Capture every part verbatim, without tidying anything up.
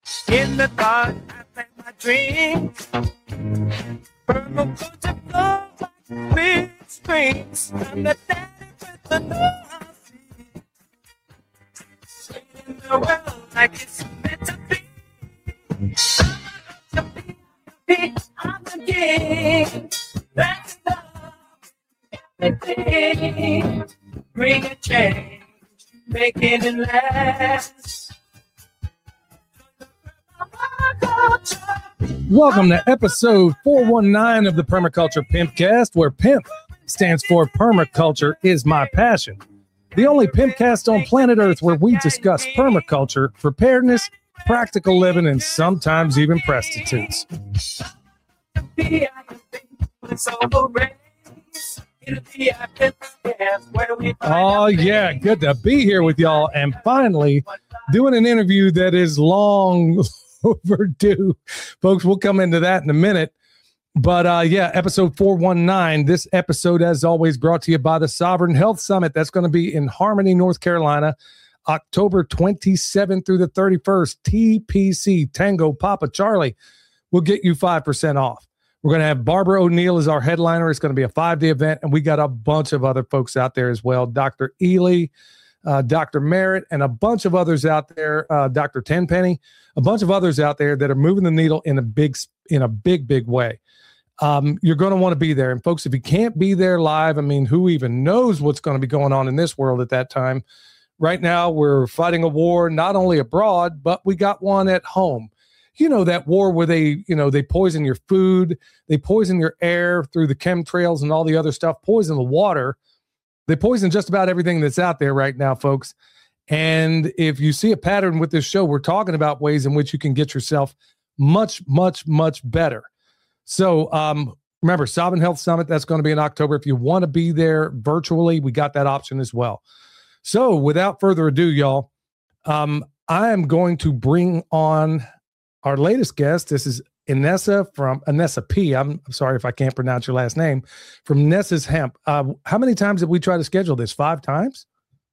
In the dark, I plant my dreams. Permaculture flows like big streams. I'm the daddy with the north sea. In the world like it's meant to be. I'm the be, I'm the king. That's love. Everything. Bring a change. Making it last. Welcome to episode four one nine of the Permaculture Pimpcast, where PIMP stands for Permaculture is My Passion. The only Pimpcast on planet Earth where we discuss permaculture, preparedness, practical living, and sometimes even prostitutes. Oh yeah, good to be here with y'all, and finally doing an interview that is long overdue. Folks, we'll come into that in a minute. But uh, yeah, episode four one nine. This episode, as always, brought to you by the Sovereign Health Summit. That's going to be in Harmony, North Carolina, October twenty-seventh through the thirty-first. T P C, Tango Papa Charlie, will get you five percent off. We're going to have Barbara O'Neill as our headliner. It's going to be a five-day event, and we got a bunch of other folks out there as well. Doctor Ely, uh, Doctor Merritt, and a bunch of others out there, uh, Doctor Tenpenny, a bunch of others out there that are moving the needle in a big, in a big, big way. Um, you're going to want to be there. And folks, if you can't be there live, I mean, who even knows what's going to be going on in this world at that time? Right now, we're fighting a war, not only abroad, but we got one at home. You know, that war where they, you know, they poison your food, they poison your air through the chemtrails and all the other stuff, poison the water. They poison just about everything that's out there right now, folks. And if you see a pattern with this show, we're talking about ways in which you can get yourself much, much, much better. So um, remember, Sovereign Health Summit, that's going to be in October. If you want to be there virtually, we got that option as well. So without further ado, y'all, um, I am going to bring on our latest guest. This is Inessa from Inessa P. I'm sorry if I can't pronounce your last name. From Nessa's Hemp. Uh, how many times have we tried to schedule this? Five times?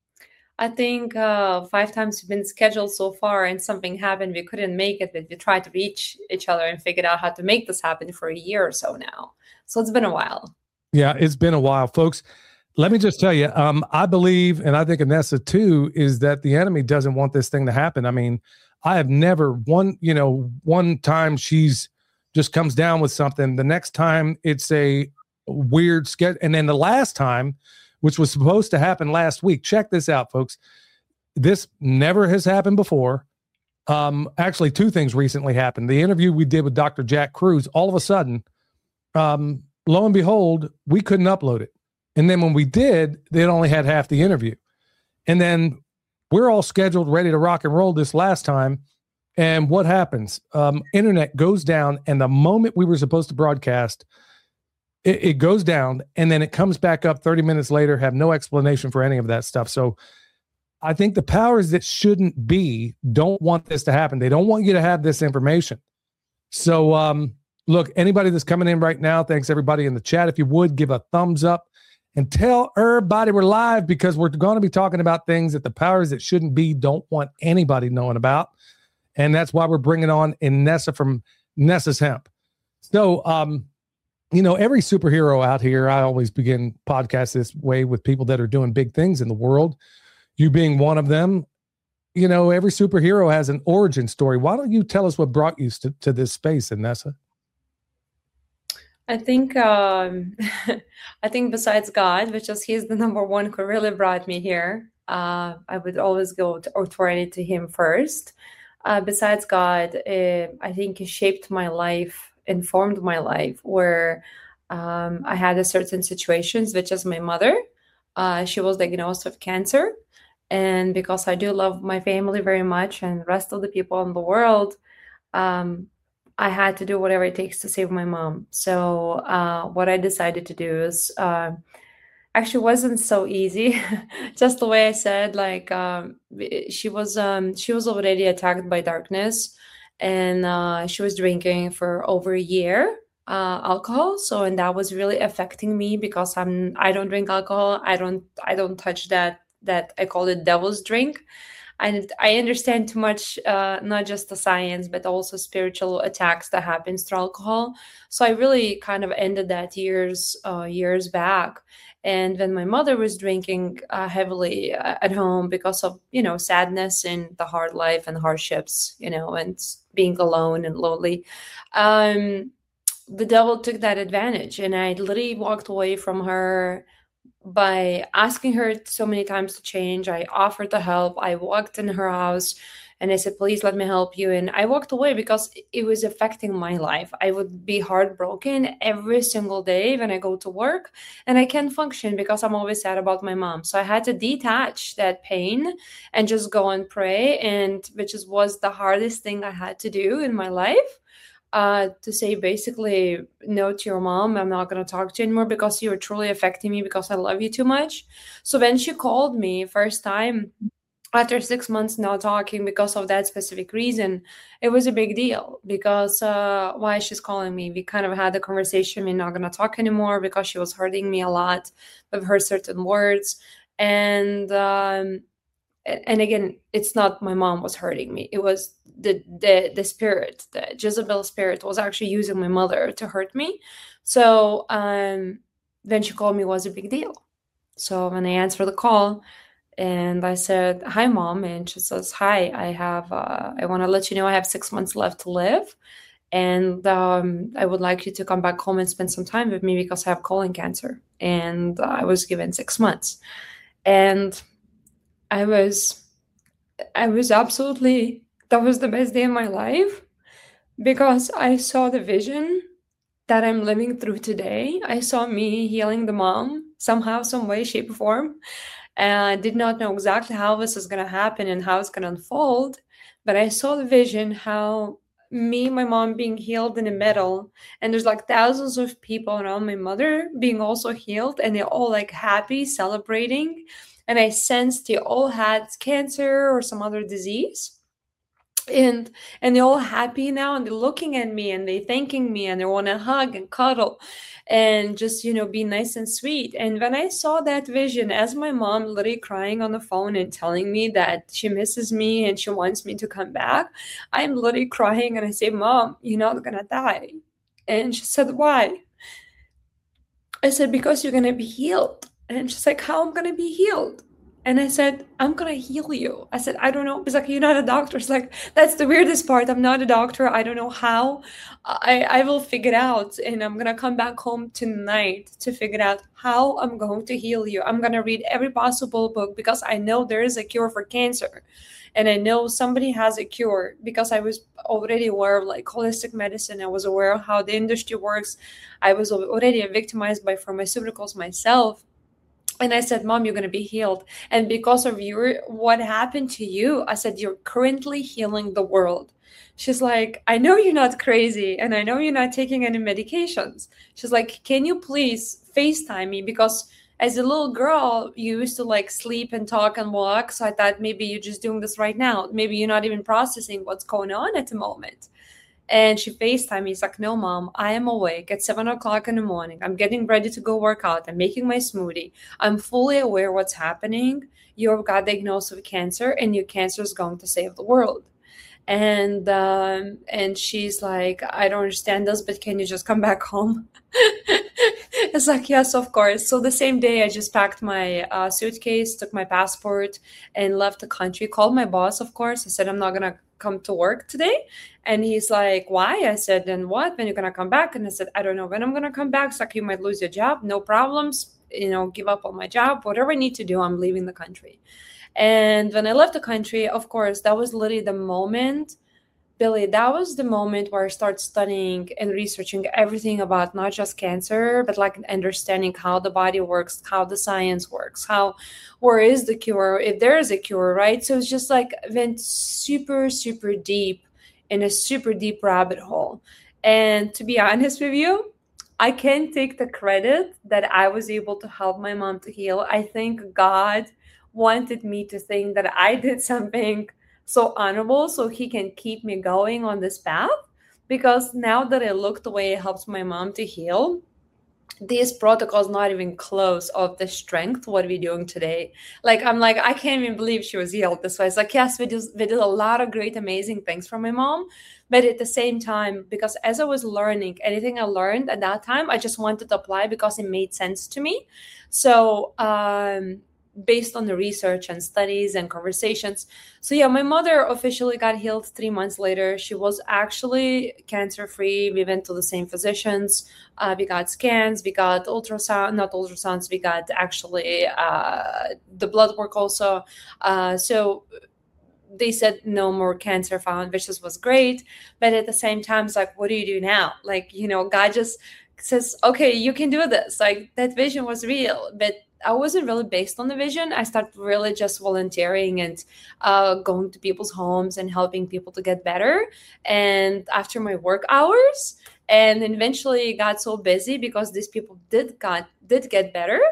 I think uh, five times we've been scheduled so far, and something happened. We couldn't make it, but we tried to reach each other and figured out how to make this happen for a year or so now. So it's been a while. Yeah, it's been a while, folks. Let me just tell you, um, I believe, and I think Inessa too, is that the enemy doesn't want this thing to happen. I mean, I have never one, you know, one time she's just comes down with something. The next time it's a weird sketch. And then the last time, which was supposed to happen last week, check this out, folks. This never has happened before. Um, actually, two things recently happened. The interview we did with Doctor Jack Cruz, all of a sudden, um, lo and behold, we couldn't upload it. And then when we did, they only had half the interview. And then we're all scheduled, ready to rock and roll this last time. And what happens? Um, internet goes down. And the moment we were supposed to broadcast, it, it goes down. And then it comes back up thirty minutes later, have no explanation for any of that stuff. So I think the powers that shouldn't be don't want this to happen. They don't want you to have this information. So um, look, anybody that's coming in right now, thanks everybody in the chat. If you would, give a thumbs up. And tell everybody we're live, because we're going to be talking about things that the powers that shouldn't be don't want anybody knowing about. And that's why we're bringing on Inessa from Nessa's Hemp. So, um, you know, every superhero out here, I always begin podcasts this way with people that are doing big things in the world. You being one of them, you know, every superhero has an origin story. Why don't you tell us what brought you to, to this space, Inessa? I think um, I think besides God, which is he's the number one who really brought me here, uh, I would always go to authority to him first. Uh, besides God, uh, I think he shaped my life, informed my life, where um, I had a certain situations, which is my mother. Uh, she was diagnosed with cancer. And because I do love my family very much and the rest of the people in the world, um, I had to do whatever it takes to save my mom. So uh, what I decided to do is uh, actually wasn't so easy. Just the way I said, like um, she was um, she was already attacked by darkness, and uh, she was drinking for over a year uh, alcohol. So and that was really affecting me because I'm I don't drink alcohol. I don't I don't touch that that I call it devil's drink. I, I understand too much, uh, not just the science, but also spiritual attacks that happens through alcohol. So I really kind of ended that years, uh, years back. And when my mother was drinking uh, heavily uh, at home because of, you know, sadness and the hard life and hardships, you know, and being alone and lonely, um, the devil took that advantage. And I literally walked away from her by asking her so many times to change. I offered to help. I walked in her house and I said, please let me help you. And I walked away because it was affecting my life. I would be heartbroken every single day when I go to work, and I can't function because I'm always sad about my mom. So I had to detach that pain and just go and pray, and which is, was the hardest thing I had to do in my life. Uh, to say basically no to your mom. I'm not going to talk to you anymore because you're truly affecting me because I love you too much. So when she called me first time after six months not talking because of that specific reason, it was a big deal because uh, why she's calling me. We kind of had a conversation. We're not going to talk anymore because she was hurting me a lot with her certain words. And um, and again, it's not my mom was hurting me. It was the the the spirit, the Jezebel spirit was actually using my mother to hurt me. So um, then she called me, was a big deal. So when I answered the call and I said, hi, Mom. And she says, hi, I have, uh, I want to let you know I have six months left to live. And um, I would like you to come back home and spend some time with me because I have colon cancer. And uh, I was given six months. And I was, I was absolutely, that was the best day of my life because I saw the vision that I'm living through today. I saw me healing the mom somehow, some way, shape, or form. And I did not know exactly how this is going to happen and how it's going to unfold. But I saw the vision, how me, my mom being healed in the middle. And there's like thousands of people around my mother being also healed. And they're all like happy, celebrating. And I sensed they all had cancer or some other disease. And and they're all happy now, and they're looking at me and they're thanking me and they want to hug and cuddle and just, you know, be nice and sweet. And when I saw that vision, as my mom literally crying on the phone and telling me that she misses me and she wants me to come back, I'm literally crying and I say, Mom, you're not gonna die. And she said, why? I said, because you're gonna be healed. And she's like, how I'm gonna be healed? And I said, I'm going to heal you. I said, I don't know. It's like, you're not a doctor. It's like, that's the weirdest part. I'm not a doctor. I don't know how. I, I will figure it out. And I'm going to come back home tonight to figure out how I'm going to heal you. I'm going to read every possible book because I know there is a cure for cancer. And I know somebody has a cure because I was already aware of like holistic medicine. I was aware of how the industry works. I was already victimized by pharmaceuticals myself. And I said, Mom, you're going to be healed. And because of you, what happened to you? I said, you're currently healing the world. She's like, I know you're not crazy. And I know you're not taking any medications. She's like, can you please FaceTime me? Because as a little girl, you used to like sleep and talk and walk. So I thought maybe you're just doing this right now. Maybe you're not even processing what's going on at the moment. And she FaceTimed me. He's like, no, Mom, I am awake at seven o'clock in the morning. I'm getting ready to go work out. I'm making my smoothie. I'm fully aware what's happening. You've got diagnosed with cancer and your cancer is going to save the world. And um, and she's like, I don't understand this, but can you just come back home? It's like, yes, of course. So the same day, I just packed my uh, suitcase, took my passport, and left the country. Called my boss, of course. I said, I'm not going to come to work today. And he's like, why? I said, then what? When you're going to come back? And I said, I don't know when I'm going to come back. It's like, you might lose your job. No problems. You know, give up on my job. Whatever I need to do, I'm leaving the country. And when I left the country, of course, that was literally the moment, Billy, that was the moment where I started studying and researching everything about not just cancer, but like understanding how the body works, how the science works, how, where is the cure, if there is a cure, right? So it's just like went super, super deep in a super deep rabbit hole. And to be honest with you, I can't take the credit that I was able to help my mom to heal. I think God wanted me to think that I did something so honorable so he can keep me going on this path. Because now that I look the way it helps my mom to heal, these protocols not even close of the strength what we're doing today. Like, I'm like, I can't even believe she was healed this way. It's like, yes, we did, we did a lot of great, amazing things for my mom. But at the same time, because as I was learning, anything I learned at that time, I just wanted to apply because it made sense to me. So um, based on the research and studies and conversations. So yeah, my mother officially got healed three months later. She was actually cancer-free. We went to the same physicians. Uh, we got scans, we got ultrasound, not ultrasounds, we got actually uh, the blood work also. Uh, so they said no more cancer found, which was great. But at the same time, it's like, what do you do now? Like, you know, God just says, okay, you can do this. Like, that vision was real, but I wasn't really based on the vision. I started really just volunteering and uh, going to people's homes and helping people to get better. And after my work hours, and eventually got so busy because these people did got did get better,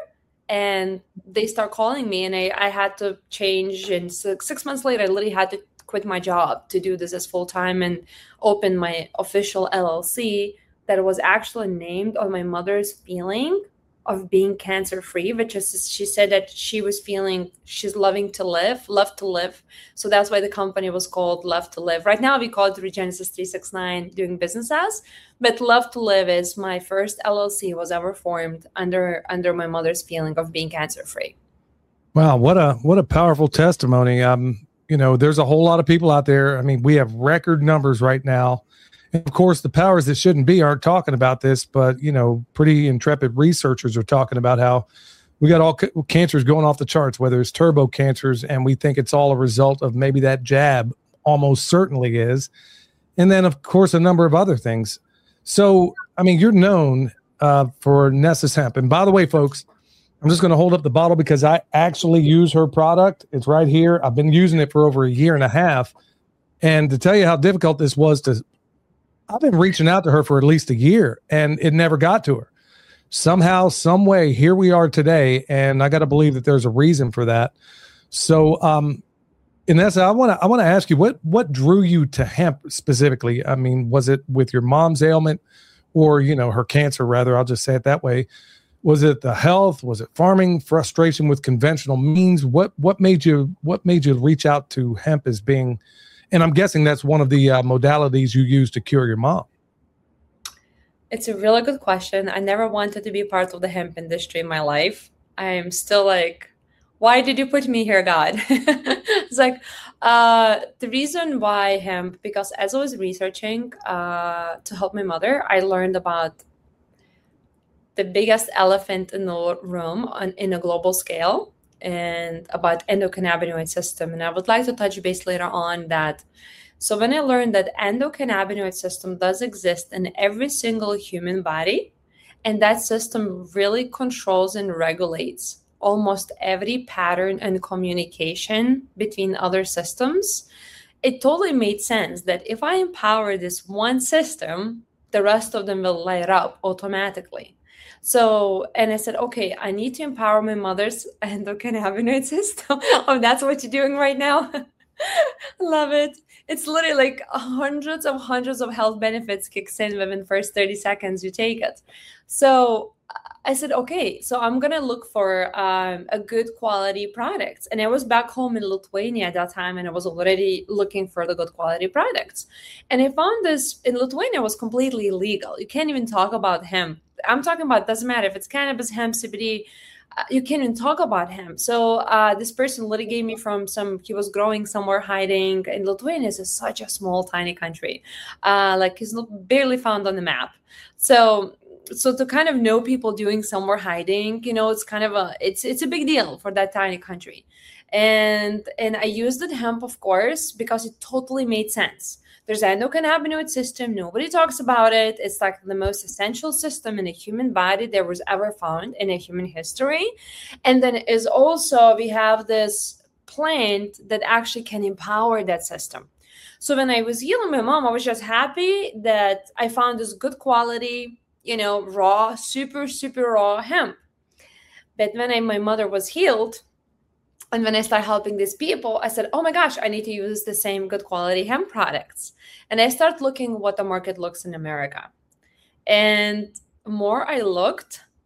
and they start calling me, and I, I had to change. And six, six months later, I literally had to quit my job to do this as full time and open my official L L C that was actually named on my mother's feeling of being cancer-free, which is, she said that she was feeling she's loving to live, love to live. So that's why the company was called Love to Live. Right now we call it Regenesis three sixty-nine, doing business as, but Love to Live is my first L L C was ever formed under under my mother's feeling of being cancer-free. Wow, what a what a powerful testimony. Um, you know, there's a whole lot of people out there. I mean, we have record numbers right now. And of course, the powers that shouldn't be aren't talking about this, but, you know, pretty intrepid researchers are talking about how we got all ca- cancers going off the charts, whether it's turbo cancers, and we think it's all a result of maybe that jab, almost certainly is. And then, of course, a number of other things. So, I mean, you're known uh, for Nessus Hemp. And by the way, folks, I'm just going to hold up the bottle because I actually use her product. It's right here. I've been using it for over a year and a half. And to tell you how difficult this was to I've been reaching out to her for at least a year, and it never got to her. Somehow, some way, here we are today, and I got to believe that there's a reason for that. So, um, Inessa, I want to I want to ask you, what what drew you to hemp specifically? I mean, was it with your mom's ailment, or you know, her cancer? Rather, I'll just say it that way. Was it the health? Was it farming? Frustration with conventional means? What what made you what made you reach out to hemp as being? And I'm guessing that's one of the uh, modalities you use to cure your mom. It's a really good question. I never wanted to be part of the hemp industry in my life. I'm still like, why did you put me here, God? It's like, uh, the reason why hemp, because as I was researching uh, to help my mother, I learned about the biggest elephant in the room on, in a global scale, and about endocannabinoid system. And I would like to touch base later on that. So when I learned that endocannabinoid system does exist in every single human body, and that system really controls and regulates almost every pattern and communication between other systems, it totally made sense that if I empower this one system, the rest of them will light up automatically. So, and I said, okay, I need to empower my mother's endocannabinoid system. Oh, that's what you're doing right now. Love it. It's literally like hundreds of hundreds of health benefits kicks in within the first thirty seconds you take it. So I said, okay, so I'm going to look for um, a good quality products. And I was back home in Lithuania at that time, and I was already looking for the good quality products. And I found this in Lithuania was completely illegal. You can't even talk about hemp. I'm talking about, doesn't matter if it's cannabis, hemp, C B D, uh, you can't even talk about hemp. So uh, this person literally gave me from some, he was growing somewhere hiding. And Lithuania is a, such a small, tiny country. Uh, like he's barely found on the map. So So to kind of know people doing somewhere hiding, you know, it's kind of a, it's it's a big deal for that tiny country. And and I used the hemp, of course, because it totally made sense. There's an endocannabinoid system. Nobody talks about it. It's like the most essential system in a human body that was ever found in a human history. And then is also, we have this plant that actually can empower that system. So when I was healing my mom, I was just happy that I found this good quality, you know, raw, super, super raw hemp. But when I, my mother was healed, and when I started helping these people, I said, oh my gosh, I need to use the same good quality hemp products. And I started looking what the market looks in America. And more I looked,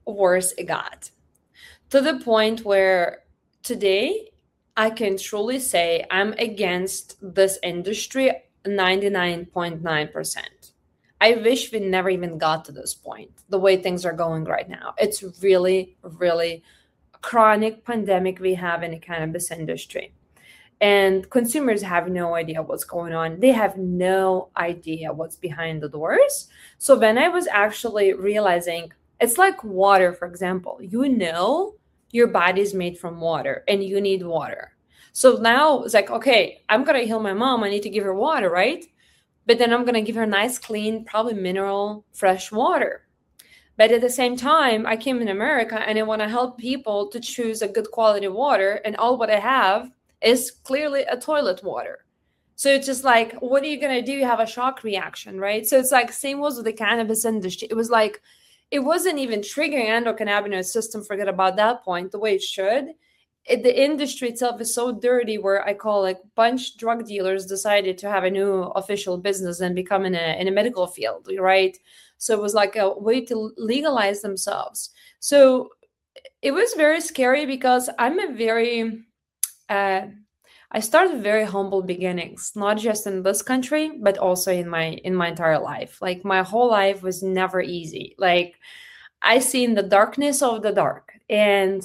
worse it got. To the point where today I can truly say I'm against this industry ninety-nine point nine percent. I wish we never even got to this point, the way things are going right now. It's really, really chronic pandemic we have in the cannabis industry. And consumers have no idea what's going on. They have no idea what's behind the doors. So when I was actually realizing, it's like water, for example, you know, your body is made from water and you need water. So now it's like, okay, I'm going to heal my mom. I need to give her water, right? But then I'm going to give her nice, clean, probably mineral, fresh water. But at the same time, I came in America and I want to help people to choose a good quality water. And all what I have is clearly a toilet water. So it's just like, what are you going to do? You have a shock reaction, right? So it's like, same was with the cannabis industry. It was like, it wasn't even triggering endocannabinoid system, forget about that point, the way it should. It, the industry itself is so dirty where I call like bunch drug dealers decided to have a new official business and become in a, in a medical field, right? So it was like a way to legalize themselves. So it was very scary because I'm a very... Uh, I started very humble beginnings, not just in this country, but also in my in my entire life. Like my whole life was never easy. Like I seen the darkness of the dark, and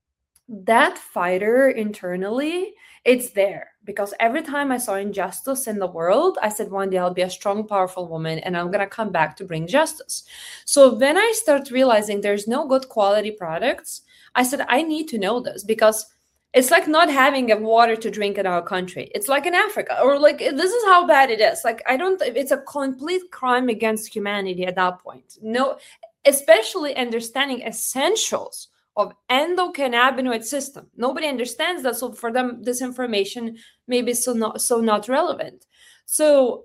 that fighter internally, it's there because every time I saw injustice in the world, I said one day I'll be a strong, powerful woman, and I'm gonna come back to bring justice. So when I start realizing there's no good quality products, I said I need to know this because it's like not having a water to drink in our country. It's like in Africa, or like, this is how bad it is. Like, I don't, it's a complete crime against humanity at that point. No, especially understanding essentials of endocannabinoid system. Nobody understands that. So for them, this information may be so not, so not relevant. So,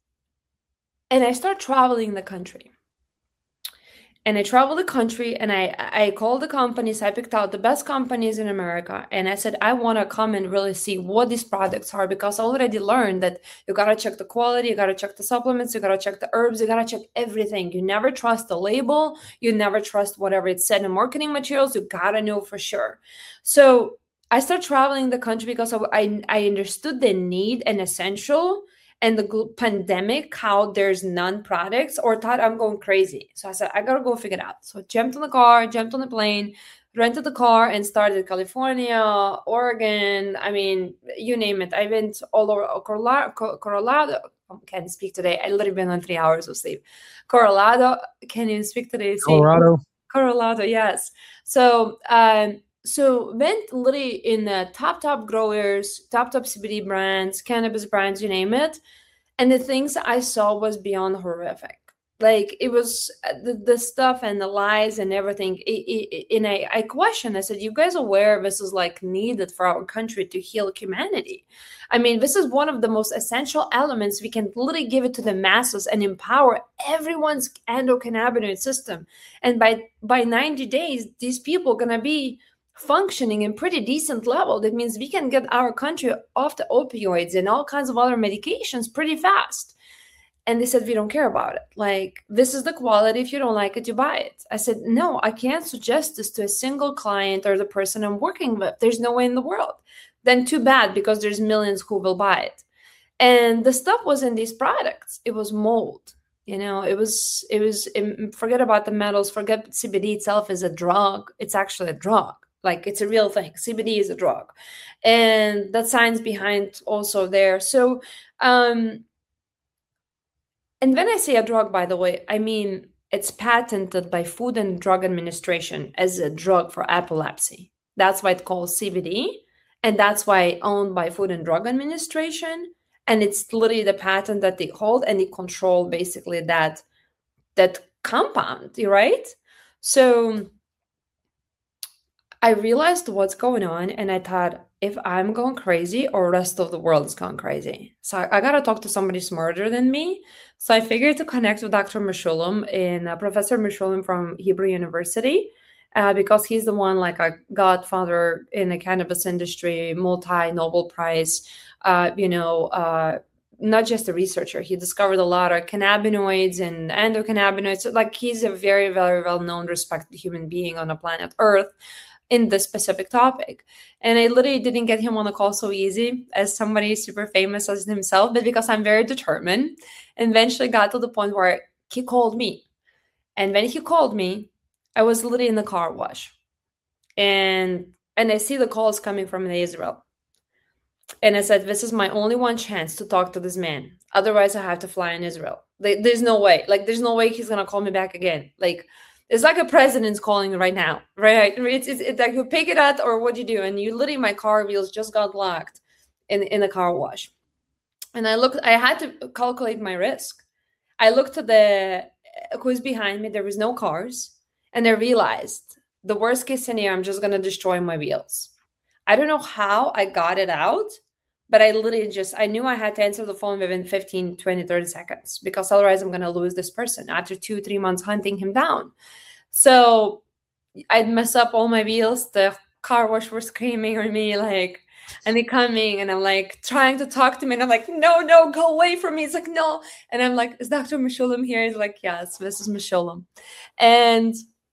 and I start traveling the country. And I traveled the country and I, I called the companies. I picked out the best companies in America. And I said, I want to come and really see what these products are, because I already learned that you got to check the quality. You got to check the supplements. You got to check the herbs. You got to check everything. You never trust the label. You never trust whatever it said in marketing materials. You got to know for sure. So I started traveling the country because I, I understood the need and essential and the pandemic, how there's none products, or thought I'm going crazy. So I said, I gotta go figure it out. So I jumped on the car, jumped on the plane, rented the car, and started California, Oregon. I mean, you name it. I went all over Colorado. Colorado. I can't speak today. I literally been on three hours of sleep. Colorado. Can't even speak today. Colorado. Colorado, yes. So, um, So went literally in the top, top growers, top, top C B D brands, cannabis brands, you name it. And the things I saw was beyond horrific. Like it was the, the stuff and the lies and everything. It, it, and I, I questioned, I said, you guys aware this is like needed for our country to heal humanity? I mean, this is one of the most essential elements. We can literally give it to the masses and empower everyone's endocannabinoid system. And by, by ninety days, these people are going to be functioning in pretty decent level. That means we can get our country off the opioids and all kinds of other medications pretty fast. And they said, we don't care about it. Like, this is the quality. If you don't like it, you buy it. I said, no, I can't suggest this to a single client or the person I'm working with. There's no way in the world. Then too bad, because there's millions who will buy it. And the stuff was in these products. It was mold. You know, it was, it was, it, forget about the metals, forget C B D itself is a drug. It's actually a drug. Like it's a real thing. C B D is a drug. And that science behind also there. So, um, and when I say a drug, by the way, I mean, it's patented by Food and Drug Administration as a drug for epilepsy. That's why it's called C B D. And that's why owned by Food and Drug Administration. And it's literally the patent that they hold, and they control basically that, that compound, right? So I realized what's going on, and I thought, if I'm going crazy, or rest of the world is going crazy. So I, I got to talk to somebody smarter than me. So I figured to connect with Doctor Meshulam, and uh, Professor Meshulam from Hebrew University, uh, because he's the one, like a godfather in the cannabis industry, multi-Nobel Prize, uh, you know, uh, not just a researcher. He discovered a lot of cannabinoids and endocannabinoids. So, like, he's a very, very well-known, respected human being on the planet Earth in this specific topic. And I literally didn't get him on the call so easy as somebody super famous as himself, but because I'm very determined, and eventually got to the point where he called me. And when he called me, I was literally in the car wash. And and I see the calls coming from Israel. And I said, this is my only one chance to talk to this man. Otherwise, I have to fly in Israel. Like, there's no way. Like, there's no way he's going to call me back again. Like, it's like a president's calling right now, right? It's, it's, it's like you pick it up or what do you do? And you literally, my car wheels just got locked in, in the car wash. And I looked, I had to calculate my risk. I looked at the, who's behind me. There was no cars. And I realized the worst case scenario, I'm just going to destroy my wheels. I don't know how I got it out, but I literally just, I knew I had to answer the phone within fifteen, twenty, thirty seconds, because otherwise I'm going to lose this person after two, three months hunting him down. So I'd mess up all my wheels. The car wash were screaming at me, like, and they coming, and I'm like trying to talk to me, and I'm like, no, no, go away from me. It's like, no. And I'm like, is Doctor Mechoulam here? He's like, yes, this is Mechoulam. And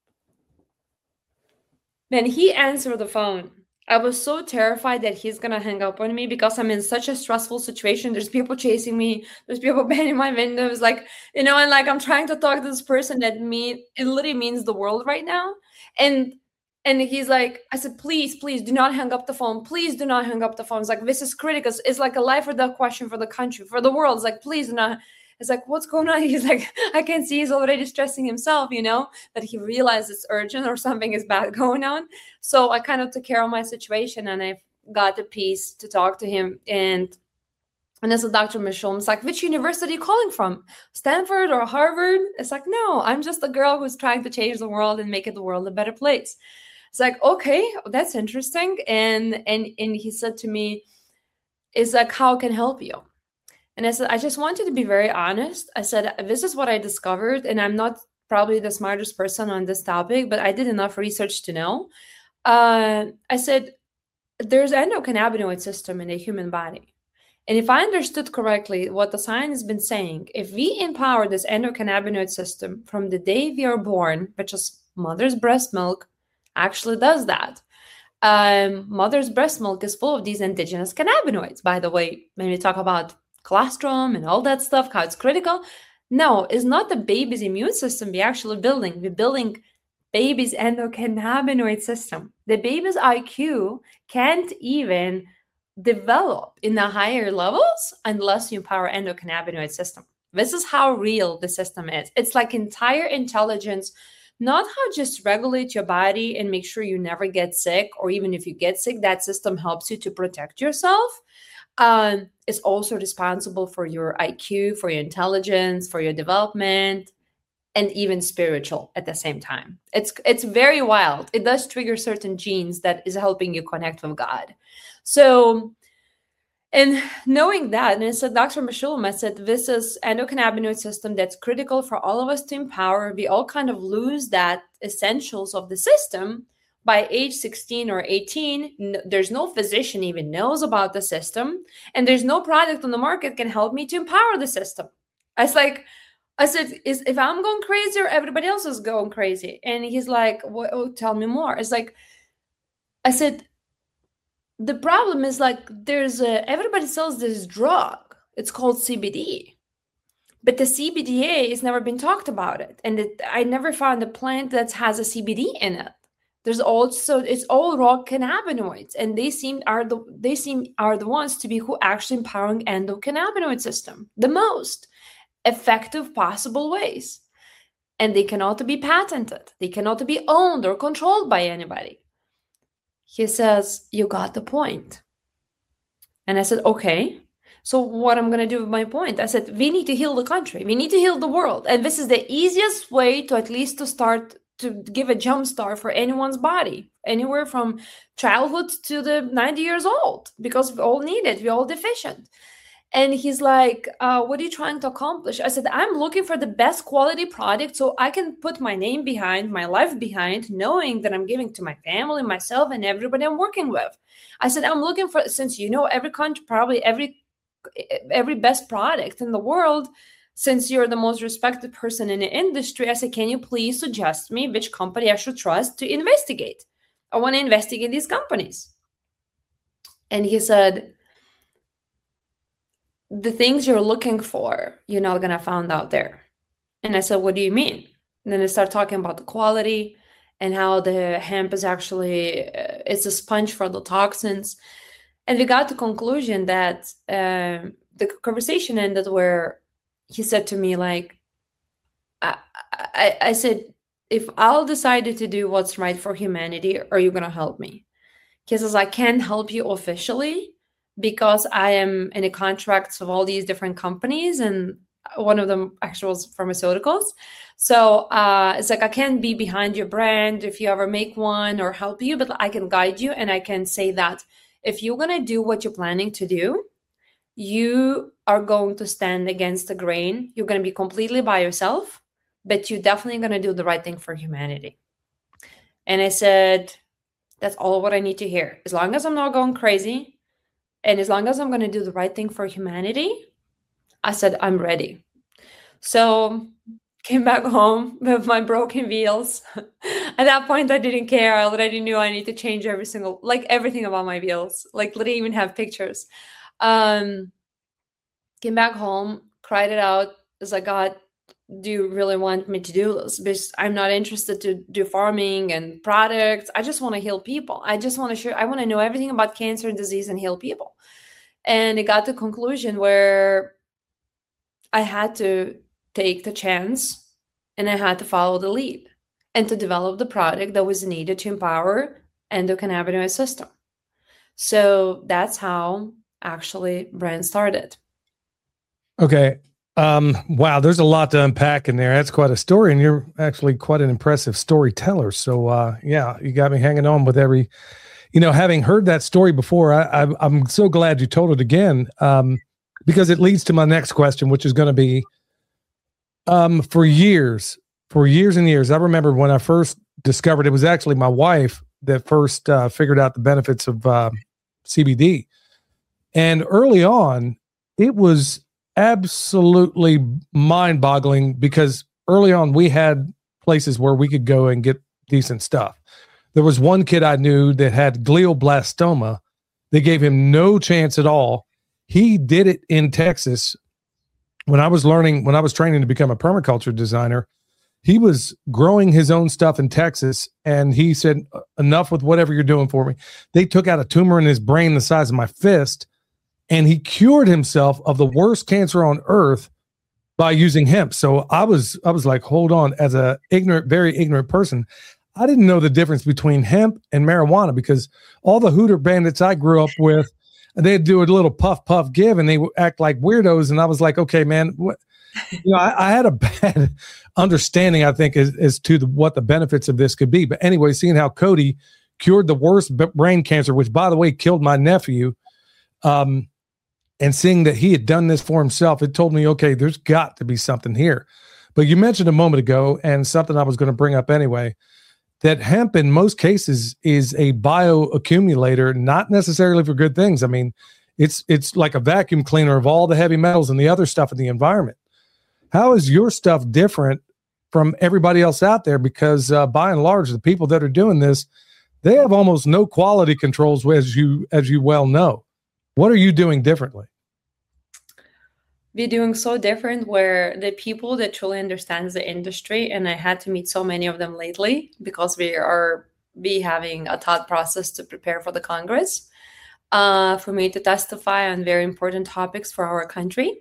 then he answered the phone. I was so terrified that he's going to hang up on me because I'm in such a stressful situation. There's people chasing me. There's people banging my windows. Like, you know, and like I'm trying to talk to this person that mean it literally means the world right now. And and he's like, I said, please, please do not hang up the phone. Please do not hang up the phone. It's like, this is critical. It's like a life or death question for the country, for the world. It's like, please do not. It's like, what's going on? He's like, I can see he's already stressing himself, you know, that he realized it's urgent or something is bad going on. So I kind of took care of my situation, and I got the peace to talk to him. And and as a Doctor Mechoulam, it's like, which university are you calling from? Stanford or Harvard? It's like, no, I'm just a girl who's trying to change the world and make it the world a better place. It's like, okay, that's interesting. And and and he said to me, it's like, how can I help you? And I said, I just wanted to be very honest. I said, this is what I discovered, and I'm not probably the smartest person on this topic, but I did enough research to know. Uh, I said, there's an endocannabinoid system in the human body. And if I understood correctly what the science has been saying, if we empower this endocannabinoid system from the day we are born, which is mother's breast milk, actually does that. Um, mother's breast milk is full of these indigenous cannabinoids, by the way, when we talk about colostrum and all that stuff, how it's critical. No, it's not the baby's immune system we're actually building. We're building baby's endocannabinoid system. The baby's I Q can't even develop in the higher levels unless you empower endocannabinoid system. This is how real the system is. It's like entire intelligence, not how just regulate your body and make sure you never get sick, or even if you get sick, that system helps you to protect yourself. Um, is also responsible for your I Q, for your intelligence, for your development, and even spiritual at the same time. It's it's very wild. It does trigger certain genes that is helping you connect with God. So, and knowing that, and I said, Doctor Mechoulam, I said, this is endocannabinoid system that's critical for all of us to empower. We all kind of lose that essentials of the system. By age sixteen or eighteen, n- there's no physician even knows about the system, and there's no product on the market can help me to empower the system. I was like, I said, is if I'm going crazy or everybody else is going crazy? And he's like, well, oh, tell me more. It's like, I said, the problem is like, there's a, everybody sells this drug. It's called C B D. But the C B D A has never been talked about it. And it, I never found a plant that has a C B D in it. There's also, it's all raw cannabinoids, and they seem are the they seem are the ones to be who actually empowering endocannabinoid system the most effective possible ways. And they cannot be patented. They cannot be owned or controlled by anybody. He says, you got the point. And I said, okay, so what I'm going to do with my point? I said, we need to heal the country. We need to heal the world. And this is the easiest way to at least to start to give a jump start for anyone's body, anywhere from childhood to the ninety years old, because we all need it. We're all deficient. And he's like, uh, what are you trying to accomplish? I said, I'm looking for the best quality product so I can put my name behind, my life behind, knowing that I'm giving to my family, myself, and everybody I'm working with. I said, I'm looking for, since you know every country, probably every every best product in the world. Since you're the most respected person in the industry, I said, can you please suggest me which company I should trust to investigate? I want to investigate these companies. And he said, the things you're looking for, you're not going to find out there. And I said, what do you mean? And then I started talking about the quality and how the hemp is actually, uh, it's a sponge for the toxins. And we got to the conclusion that uh, the conversation ended where he said to me, like, I, I, I said, if I'll decide to do what's right for humanity, are you going to help me? He says, I can't help you officially because I am in a contracts of all these different companies, and one of them actually was pharmaceuticals. So uh, it's like, I can't be behind your brand if you ever make one or help you, but I can guide you. And I can say that if you're going to do what you're planning to do, you are going to stand against the grain. You're going to be completely by yourself, but you're definitely going to do the right thing for humanity. And I said, that's all what I need to hear. As long as I'm not going crazy, and as long as I'm going to do the right thing for humanity, I said, I'm ready. So came back home with my broken wheels. At that point, I didn't care. I already knew I need to change every single, like everything about my wheels. Like, let me even have pictures. Um, came back home, cried it out. As I got, do you really want me to do this? Because I'm not interested to do farming and products. I just want to heal people. I just want to share. I want to know everything about cancer and disease and heal people. And it got to the conclusion where I had to take the chance and I had to follow the lead and to develop the product that was needed to empower endocannabinoid system. So that's how actually brand started. Okay. Um, wow. There's a lot to unpack in there. That's quite a story, and you're actually quite an impressive storyteller. So, uh, yeah, you got me hanging on with every, you know, having heard that story before, I, I, I'm so glad you told it again, um, because it leads to my next question, which is going to be, um, for years, for years and years, I remember when I first discovered, it was actually my wife that first uh, figured out the benefits of uh, C B D. And early on, it was absolutely mind-boggling because early on we had places where we could go and get decent stuff. There was one kid I knew that had glioblastoma. They gave him no chance at all. He did it in Texas. When I was learning, when I was training to become a permaculture designer, he was growing his own stuff in Texas, and he said, enough with whatever you're doing for me. They took out a tumor in his brain the size of my fist, and he cured himself of the worst cancer on earth by using hemp. So I was, I was like, hold on. As a ignorant, very ignorant person, I didn't know the difference between hemp and marijuana, because all the Hooter bandits I grew up with, they'd do a little puff, puff, give, and they would act like weirdos. And I was like, okay, man, what? You know, I, I had a bad understanding, I think, as, as to the, what the benefits of this could be. But anyway, seeing how Cody cured the worst b- brain cancer, which, by the way, killed my nephew, um, and seeing that he had done this for himself, it told me, okay, there's got to be something here. But you mentioned a moment ago, and something I was going to bring up anyway, that hemp in most cases is a bioaccumulator, not necessarily for good things. I mean, it's it's like a vacuum cleaner of all the heavy metals and the other stuff in the environment. How is your stuff different from everybody else out there? Because uh, by and large, the people that are doing this, they have almost no quality controls, as you as you well know. What are you doing differently? We're doing so different where the people that truly understands the industry, and I had to meet so many of them lately because we are be having a thought process to prepare for the Congress, uh, for me to testify on very important topics for our country.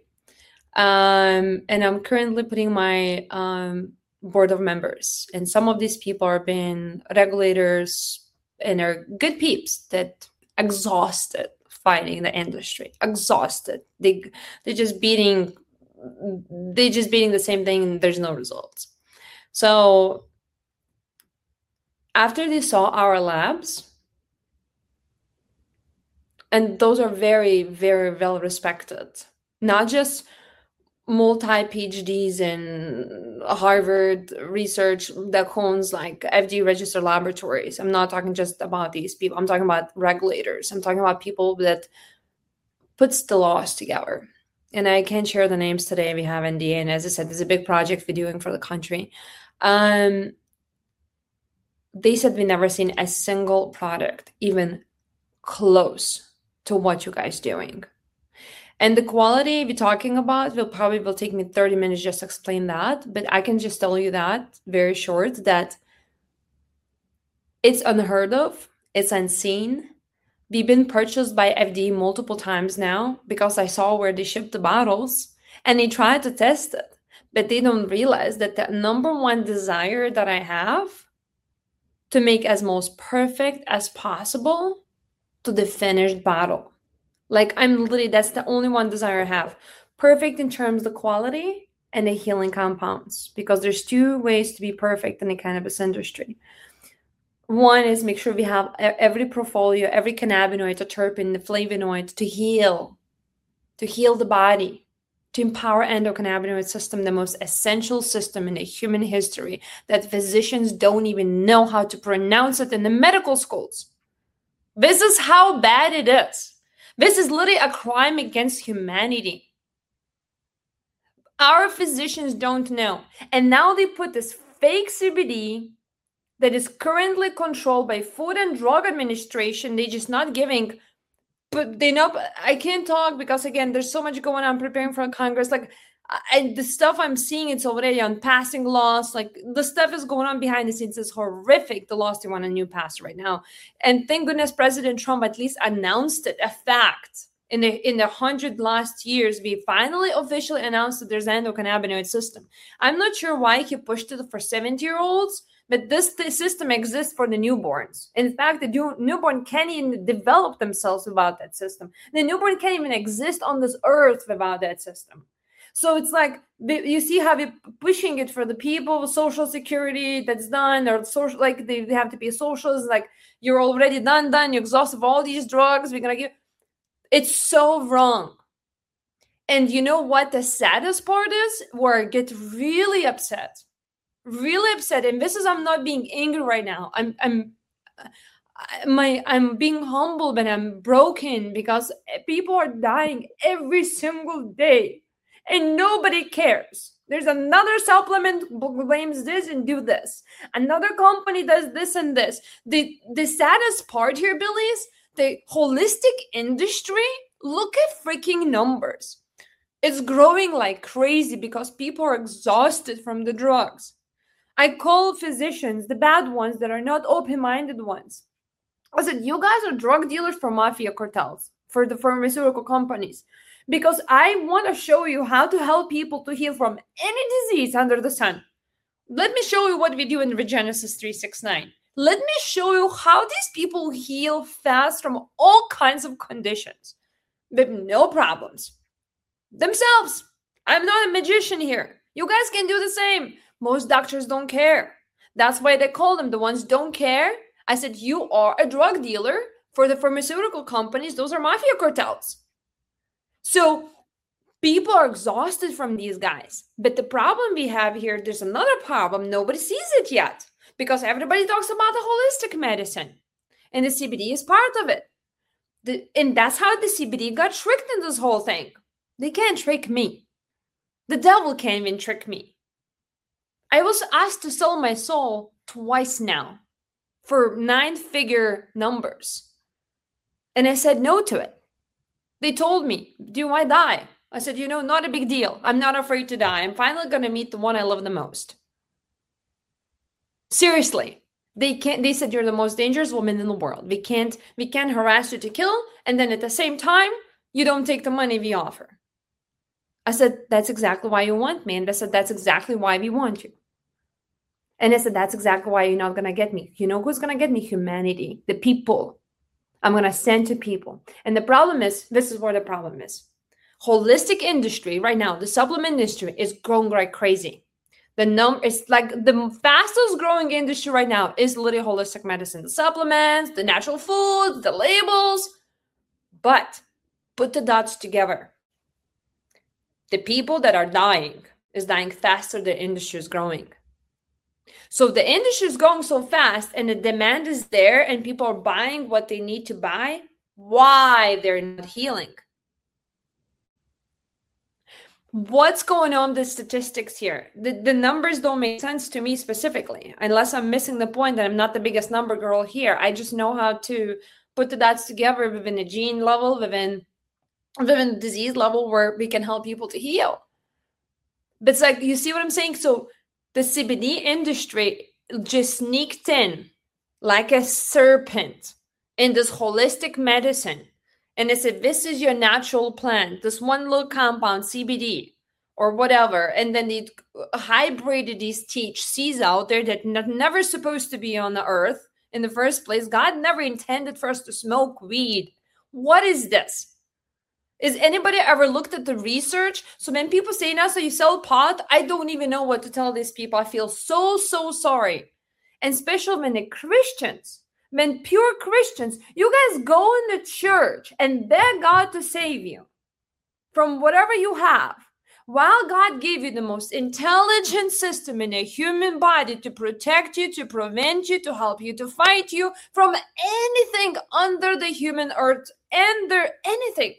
Um, and I'm currently putting my um, board of members, and some of these people are being regulators and are good peeps that exhausted fighting the industry, exhausted. They they're just beating they just beating the same thing, and there's no results. So after they saw our labs, and those are very, very well respected, not just multi-P H Ds in Harvard research that owns like F D A registered laboratories. I'm not talking just about these people. I'm talking about regulators. I'm talking about people that puts the laws together. And I can't share the names today. We have N D A. And as I said, there's a big project we're doing for the country. Um, they said we never seen a single product even close to what you guys doing. And the quality we're talking about will probably will take me thirty minutes just to explain that. But I can just tell you that very short, that it's unheard of. It's unseen. We've been purchased by F D A multiple times now because I saw where they shipped the bottles and they tried to test it. But they don't realize that the number one desire that I have to make as most perfect as possible to the finished bottle. Like I'm literally, that's the only one desire I have. Perfect in terms of the quality and the healing compounds, because there's two ways to be perfect in the cannabis industry. One is make sure we have every portfolio, every cannabinoid, the terpene, the flavonoid to heal, to heal the body, to empower endocannabinoid system, the most essential system in the human history that physicians don't even know how to pronounce it in the medical schools. This is how bad it is. This is literally a crime against humanity. Our physicians don't know. And now they put this fake C B D that is currently controlled by Food and Drug Administration. They're just not giving, but they know, I can't talk because again, there's so much going on preparing for Congress. Like I, the stuff I'm seeing, it's already on passing laws. Like the stuff is going on behind the scenes is horrific. The laws they want a new pass right now. And thank goodness President Trump at least announced it, a fact. In the in the hundred last years, we finally officially announced that there's an endocannabinoid system. I'm not sure why he pushed it for seventy-year-olds, but this, this system exists for the newborns. In fact, the new, newborn can't even develop themselves without that system. The newborn can't even exist on this earth without that system. So it's like, you see how we're pushing it for the people with social security that's done, or social, like they, they have to be socialists, like you're already done, done, you're exhausted of all these drugs, we're going to give. It's so wrong. And you know what the saddest part is? Where I get really upset, really upset. And this is, I'm not being angry right now. I'm, I'm, my, I'm being humble, but I'm broken because people are dying every single day. And nobody cares. There's another supplement blames this and do this. Another company does this and this. The, the saddest part here, Billy, is the holistic industry. Look at freaking numbers. It's growing like crazy because people are exhausted from the drugs. I call physicians, the bad ones that are not open-minded ones. I said, you guys are drug dealers for mafia cartels, for the pharmaceutical companies. Because I want to show you how to help people to heal from any disease under the sun. Let me show you what we do in Regenesis three sixty-nine. Let me show you how these people heal fast from all kinds of conditions with no problems. Themselves. I'm not a magician here. You guys can do the same. Most doctors don't care. That's why they call them the ones don't care. I said, you are a drug dealer for the pharmaceutical companies. Those are mafia cartels. So people are exhausted from these guys. But the problem we have here, there's another problem. Nobody sees it yet because everybody talks about the holistic medicine. And the C B D is part of it. The, and that's how the C B D got tricked in this whole thing. They can't trick me. The devil can't even trick me. I was asked to sell my soul twice now for nine-figure numbers. And I said no to it. They told me, do I die? I said, you know, not a big deal. I'm not afraid to die. I'm finally going to meet the one I love the most. Seriously. They can't, they said, you're the most dangerous woman in the world. We can't, we can't harass you to kill. And then at the same time, you don't take the money we offer. I said, that's exactly why you want me. And I said, that's exactly why we want you. And I said, that's exactly why you're not going to get me. You know who's going to get me? Humanity, the people. I'm going to send to people. And the problem is, this is where the problem is. Holistic industry right now, the supplement industry is growing like crazy. The number is like the fastest growing industry right now is literally holistic medicine. The supplements, the natural foods, the labels. But put the dots together. The people that are dying is dying faster than the industry is growing. So the industry is going so fast and the demand is there and people are buying what they need to buy. Why they're not healing? What's going on with the statistics here? The, the numbers don't make sense to me specifically, unless I'm missing the point that I'm not the biggest number girl here. I just know how to put the dots together within a gene level, within, within disease level where we can help people to heal. But it's like, you see what I'm saying? So the C B D industry just sneaked in like a serpent in this holistic medicine. And they said, this is your natural plant, this one little compound, C B D or whatever. And then they hybrided these T H Cs out there that not, never supposed to be on the earth in the first place. God never intended for us to smoke weed. What is this? Is anybody ever looked at the research? So when people say, Nasa, you sell pot, I don't even know what to tell these people. I feel so, so sorry. And especially when the Christians, when pure Christians, you guys go in the church and beg God to save you from whatever you have, while God gave you the most intelligent system in a human body to protect you, to prevent you, to help you, to fight you from anything under the human earth, under anything.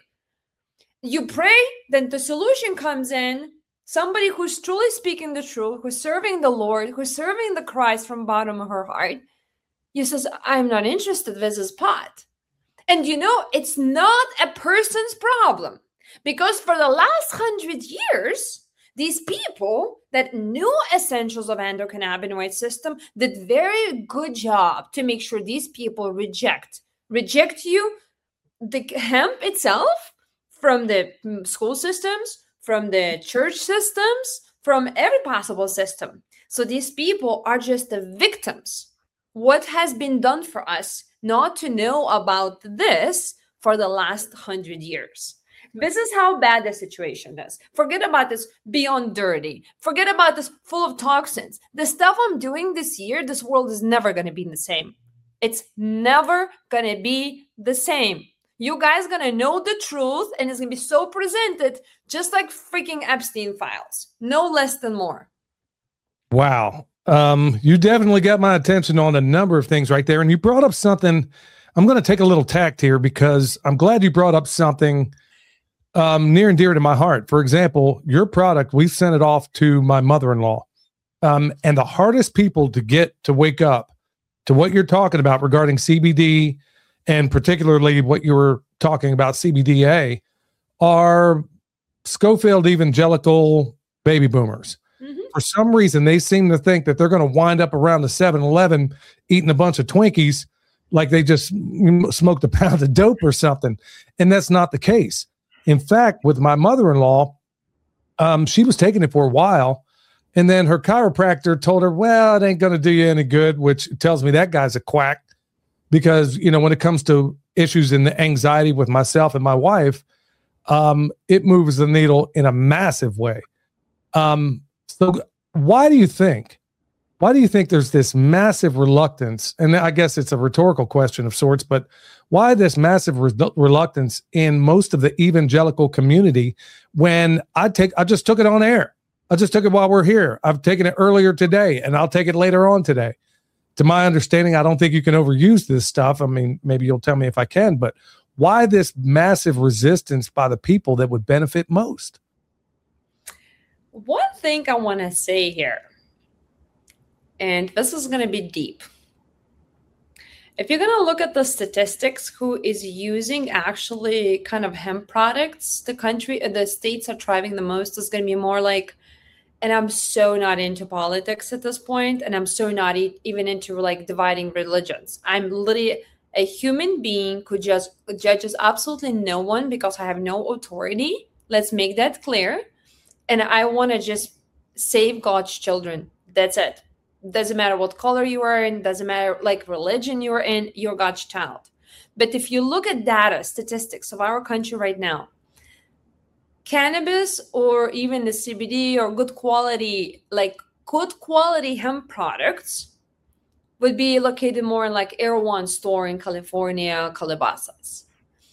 You pray, then the solution comes in. Somebody who's truly speaking the truth, who's serving the Lord, who's serving the Christ from the bottom of her heart, you says, I'm not interested with this pot. And you know, it's not a person's problem, because for the last hundred years, these people that knew essentials of endocannabinoid system did very good job to make sure these people reject, reject you, the hemp itself, from the school systems, from the church systems, from every possible system. So these people are just the victims. What has been done for us not to know about this for the last hundred years? This is how bad the situation is. Forget about this beyond dirty. Forget about this full of toxins. The stuff I'm doing this year, this world is never going to be the same. It's never going to be the same. You guys going to know the truth, and it's going to be so presented just like freaking Epstein files. No less than more. Wow. Um, you definitely got my attention on a number of things right there. And you brought up something. I'm going to take a little tact here because I'm glad you brought up something um, near and dear to my heart. For example, your product, we sent it off to my mother-in-law. Um, and the hardest people to get to wake up to what you're talking about regarding C B D, and particularly what you were talking about, C B D A, are Schofield evangelical baby boomers. Mm-hmm. For some reason, they seem to think that they're going to wind up around the seven eleven eating a bunch of Twinkies like they just smoked a pound of dope or something. And that's not the case. In fact, with my mother-in-law, um, she was taking it for a while. And then her chiropractor told her, well, it ain't going to do you any good, which tells me that guy's a quack. Because, you know, when it comes to issues in the anxiety with myself and my wife, um, it moves the needle in a massive way. Um, so why do you think, why do you think there's this massive reluctance? And I guess it's a rhetorical question of sorts, but why this massive re- reluctance in most of the evangelical community when I take, I just took it on air. I just took it while we're here. I've taken it earlier today and I'll take it later on today. To my understanding, I don't think you can overuse this stuff. I mean, maybe you'll tell me if I can, but why this massive resistance by the people that would benefit most? One thing I want to say here, and this is going to be deep. If you're going to look at the statistics, who is using actually kind of hemp products, the country, the states are thriving the most is going to be more like, and I'm so not into politics at this point, and I'm so not e- even into like dividing religions. I'm literally a human being who just judges absolutely no one because I have no authority. Let's make that clear. And I want to just save God's children. That's it. Doesn't matter what color you are in, doesn't matter like religion you're in, you're God's child. But if you look at data, statistics of our country right now, cannabis or even the C B D or good quality, like good quality hemp products would be located more in like Erewhon store in California, Calabasas.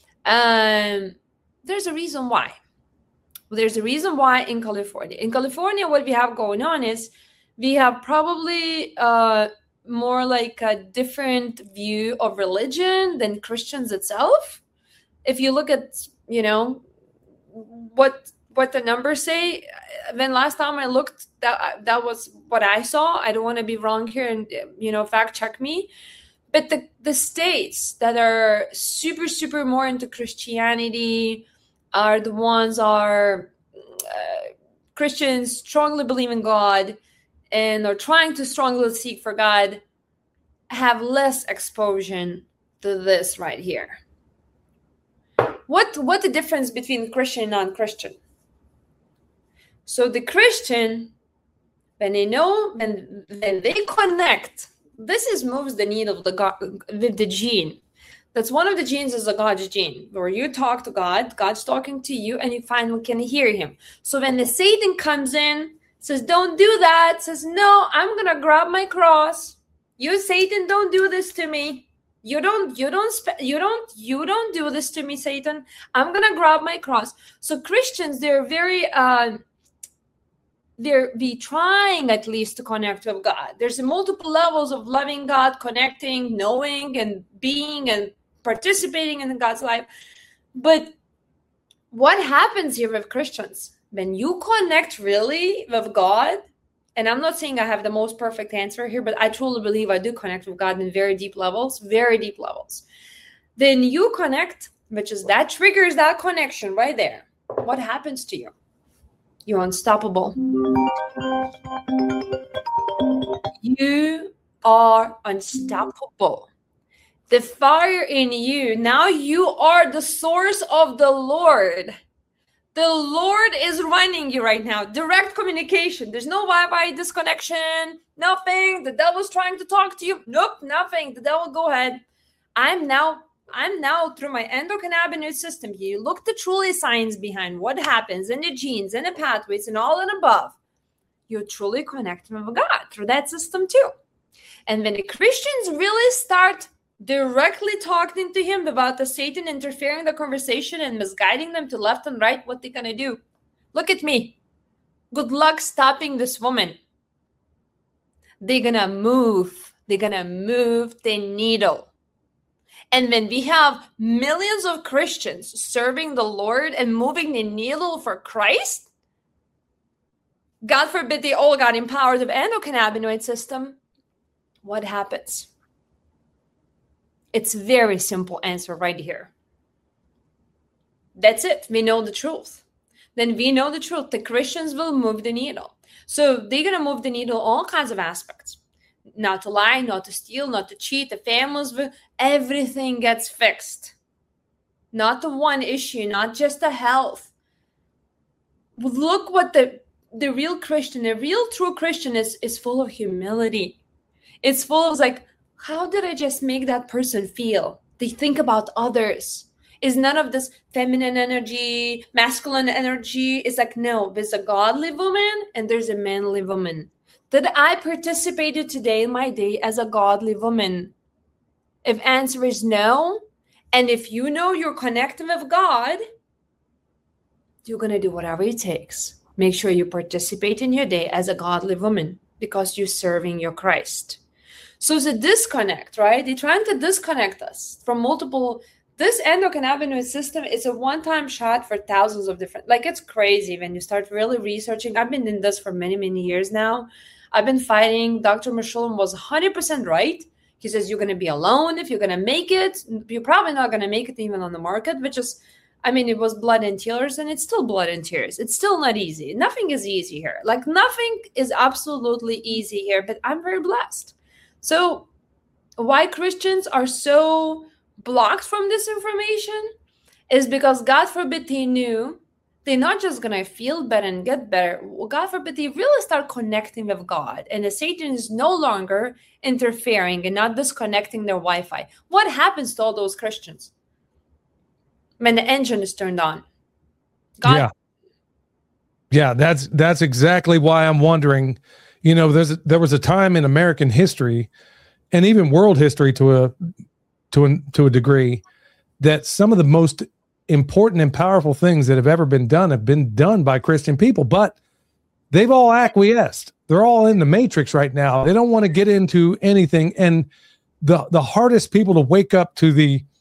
Um, there's a reason why. There's a reason why in California. In California, what we have going on is we have probably uh, more like a different view of religion than Christians itself. If you look at, you know, what what the numbers say. When last time I looked, that that was what I saw. I don't want to be wrong here, and you know, fact check me. But the the states that are super super more into Christianity are the ones are uh, Christians strongly believe in God and are trying to strongly seek for God, have less exposure to this right here. What what the difference between Christian and non-Christian? So the Christian, when they know, when, when they connect, this is moves the needle of the God, with the gene. That's one of the genes is the God's gene, where you talk to God, God's talking to you, and you finally can hear him. So when the Satan comes in, says, don't do that, says, no, I'm going to grab my cross. You, Satan, don't do this to me. You don't, you don't, you don't, you don't do this to me, Satan. I'm going to grab my cross. So Christians, they're very, uh, they're be trying at least to connect with God. There's multiple levels of loving God, connecting, knowing, and being, and participating in God's life. But what happens here with Christians? When you connect really with God, and I'm not saying I have the most perfect answer here, but I truly believe I do connect with God in very deep levels, very deep levels. Then you connect, which is that triggers that connection right there. What happens to you? You're unstoppable. You are unstoppable. The fire in you, now you are the source of the Lord. The Lord is running you right now. Direct communication. There's no Wi-Fi disconnection. Nothing. The devil's trying to talk to you. Nope, nothing. The devil, go ahead. I'm now, I'm now through my endocannabinoid system here. You look the truly science behind what happens in the genes and the pathways and all and above. You're truly connecting with God through that system too. And when the Christians really start directly talking to him about the Satan interfering in the conversation and misguiding them to left and right, what they're going to do? Look at me. Good luck stopping this woman. They're going to move. They're going to move the needle. And when we have millions of Christians serving the Lord and moving the needle for Christ, God forbid they all got empowered with endocannabinoid system, what happens? It's very simple answer right here. That's it. We know the truth. Then we know the truth. The Christians will move the needle. So they're going to move the needle all kinds of aspects. Not to lie, not to steal, not to cheat. The families, will, everything gets fixed. Not the one issue, not just the health. Look what the, the real Christian, the real true Christian is, is full of humility. It's full of like, how did I just make that person feel? They think about others. Is none of this feminine energy, masculine energy. It's like, no, there's a godly woman and there's a manly woman. Did I participate today in my day as a godly woman? If answer is no, and if you know you're connecting with God, you're going to do whatever it takes. Make sure you participate in your day as a godly woman because you're serving your Christ. So it's a disconnect, right? They're trying to disconnect us from multiple. This endocannabinoid system is a one-time shot for thousands of different, like it's crazy when you start really researching. I've been in this for many, many years now. I've been fighting. Doctor Mechoulam was one hundred percent right. He says, you're going to be alone if you're going to make it. You're probably not going to make it even on the market, which is, I mean, it was blood and tears and it's still blood and tears. It's still not easy. Nothing is easy here. Like nothing is absolutely easy here, but I'm very blessed. So why Christians are so blocked from this information is because God forbid they knew they're not just going to feel better and get better. Well, God forbid they really start connecting with God and the Satan is no longer interfering and not disconnecting their Wi-Fi. What happens to all those Christians when the engine is turned on? God. Yeah. Yeah, that's that's exactly why I'm wondering. You know, there's a, there was a time in American history, and even world history to a to a, to a degree, that some of the most important and powerful things that have ever been done have been done by Christian people, but they've all acquiesced. They're all in the matrix right now. They don't want to get into anything, and the the hardest people to wake up to the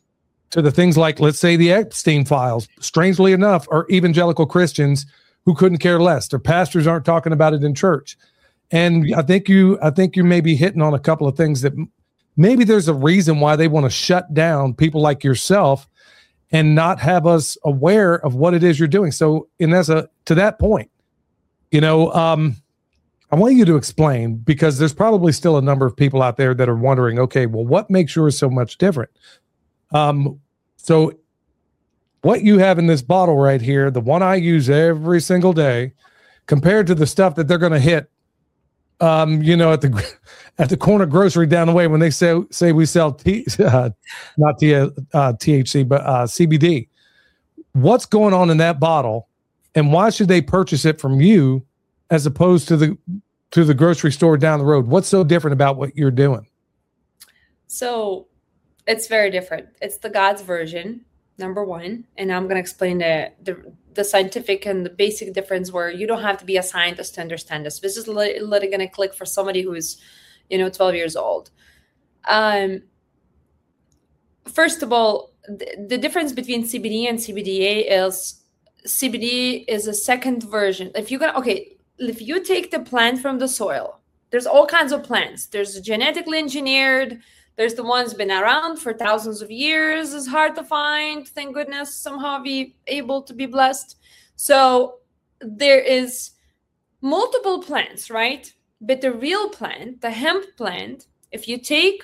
to the things like, let's say, the Epstein files, strangely enough, are evangelical Christians who couldn't care less. Their pastors aren't talking about it in church. And I think you, I think you may be hitting on a couple of things that maybe there's a reason why they want to shut down people like yourself and not have us aware of what it is you're doing. So, and as a, to that point, you know, um, I want you to explain, because there's probably still a number of people out there that are wondering, okay, well, what makes yours so much different? Um, so what you have in this bottle right here, the one I use every single day, compared to the stuff that they're going to hit, um, you know, at the at the corner grocery down the way when they say say we sell T, uh, not T, uh, T H C, but uh, C B D. What's going on in that bottle, and why should they purchase it from you as opposed to the to the grocery store down the road? What's so different about what you're doing? So it's very different. It's the God's version, number one. And I'm going to explain the, the the scientific and the basic difference, where you don't have to be a scientist to understand this. This is literally going to click for somebody who's, you know, twelve years old. Um, first of all, the, the difference between C B D and C B D A is C B D is a second version. If you're going to, okay, if you take the plant from the soil, there's all kinds of plants. There's genetically engineered. There's the ones been around for thousands of years. It's hard to find. Thank goodness, somehow be able to be blessed. So there is multiple plants, right? But the real plant, the hemp plant, if you take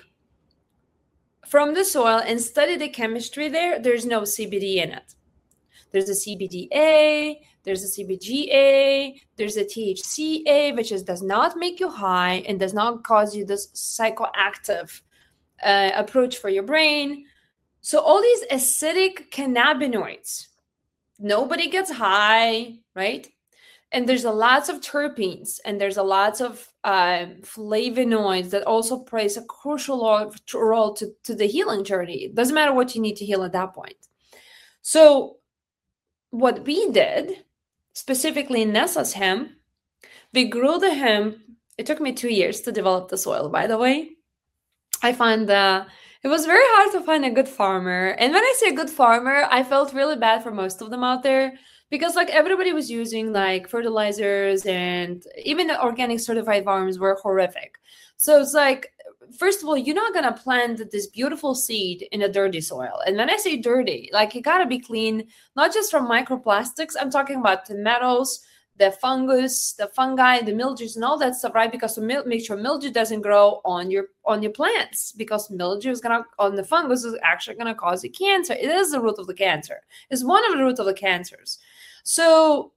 from the soil and study the chemistry there, there's no C B D in it. There's a C B D A, there's a C B G A, there's a T H C A, which is, does not make you high and does not cause you this psychoactive uh, approach for your brain. So all these acidic cannabinoids, nobody gets high, right? And there's a lots of terpenes, and there's a lots of uh, flavonoids that also plays a crucial role to, to the healing journey. It doesn't matter what you need to heal at that point. So what we did, specifically in Nessa's hemp, we grew the hemp. It took me two years to develop the soil, by the way. I found that it was very hard to find a good farmer. And when I say good farmer, I felt really bad for most of them out there, because like everybody was using like fertilizers, and even the organic certified farms were horrific. So it's like, first of all, you're not going to plant this beautiful seed in a dirty soil. And when I say dirty, like you got to be clean, not just from microplastics. I'm talking about the metals, the fungus, the fungi, the mildews, and all that stuff, right? Because to make sure mildew doesn't grow on your on your plants, because mildew is going to, on the fungus, is actually going to cause you cancer. It is the root of the cancer. It's one of the roots of the cancers. So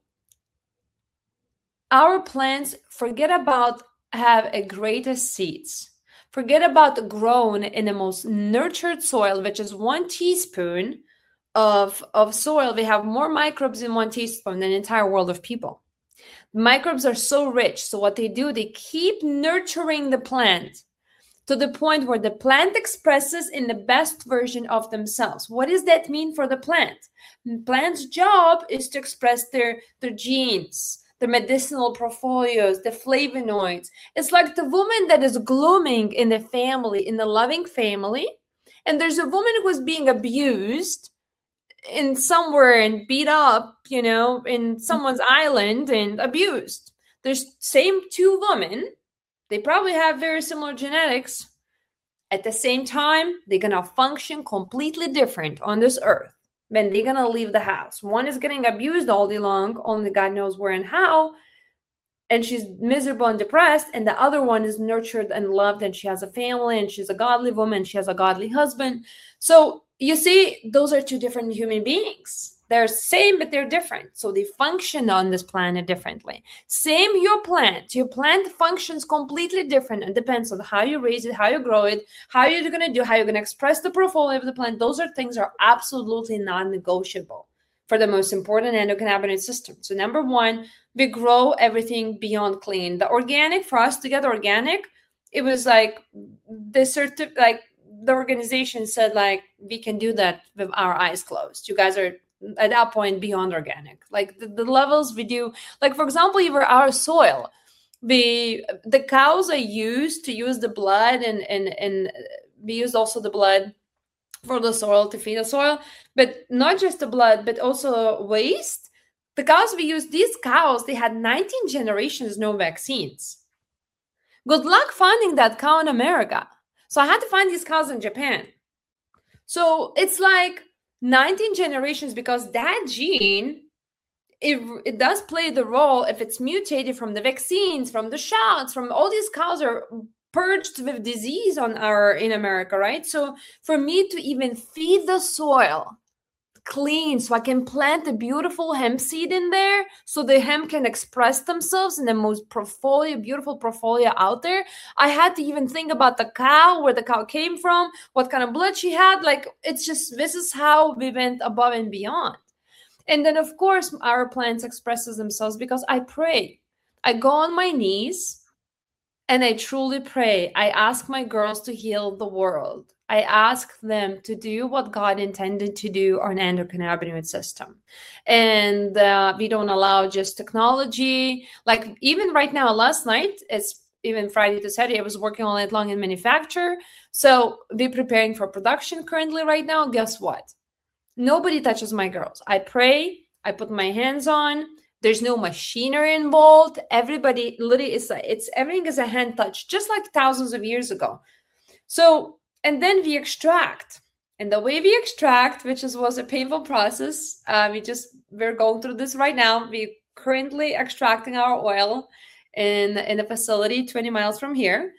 our plants, forget about have a greatest seeds. Forget about grown in the most nurtured soil, which is one teaspoon of, of soil. We have more microbes in one teaspoon than the entire world of people. Microbes are so rich. So what they do, they keep nurturing the plant to the point where the plant expresses in the best version of themselves. What does that mean for the plant? The plant's job is to express their, their genes, the medicinal portfolios, the flavonoids. It's like the woman that is blooming in the family, in the loving family, and there's a woman who is being abused in somewhere and beat up, you know, in someone's island and abused. There's same two women. They probably have very similar genetics. At the same time, they're going to function completely different on this earth when they're going to leave the house. One is getting abused all day long, only God knows where and how, and she's miserable and depressed, and the other one is nurtured and loved, and she has a family, and she's a godly woman, she has a godly husband. So you see, those are two different human beings. They're same, but they're different. So they function on this planet differently. Same your plant. Your plant functions completely different. It depends on how you raise it, how you grow it, how you're going to do, how you're going to express the portfolio of the plant. Those are things are absolutely non-negotiable for the most important endocannabinoid system. So number one, we grow everything beyond clean. The organic, for us to get organic, it was like the certi- like the organization said, like, we can do that with our eyes closed. You guys are at that point beyond organic. Like the, the levels we do, like for example, even our soil, the the cows are used to use the blood, and and and we use also the blood for the soil, to feed the soil, but not just the blood, but also waste. The cows we use, these cows, they had nineteen generations, no vaccines. Good luck finding that cow in America. So I had to find these cows in Japan. So it's like nineteen generations, because that gene, it, it does play the role if it's mutated from the vaccines, from the shots, from all these cows are purged with disease on our in America, right? So for me to even feed the soil clean, so I can plant a beautiful hemp seed in there, so the hemp can express themselves in the most portfolio, beautiful portfolio out there. I had to even think about the cow, where the cow came from, what kind of blood she had. Like, it's just, this is how we went above and beyond. And then, of course, our plants expresses themselves because I pray. I go on my knees and I truly pray. I ask my girls to heal the world. I ask them to do what God intended to do on endocannabinoid system. And uh, we don't allow just technology. Like, even right now, last night, it's even Friday to Saturday, I was working all night long in manufacture. So we're preparing for production currently right now. Guess what? Nobody touches my girls. I pray. I put my hands on. There's no machinery involved. Everybody literally is, it's everything is a hand touch, just like thousands of years ago. So, and then we extract. And the way we extract, which is, was a painful process, uh, we just, we're going through this right now. We're currently extracting our oil in, in a facility twenty miles from here.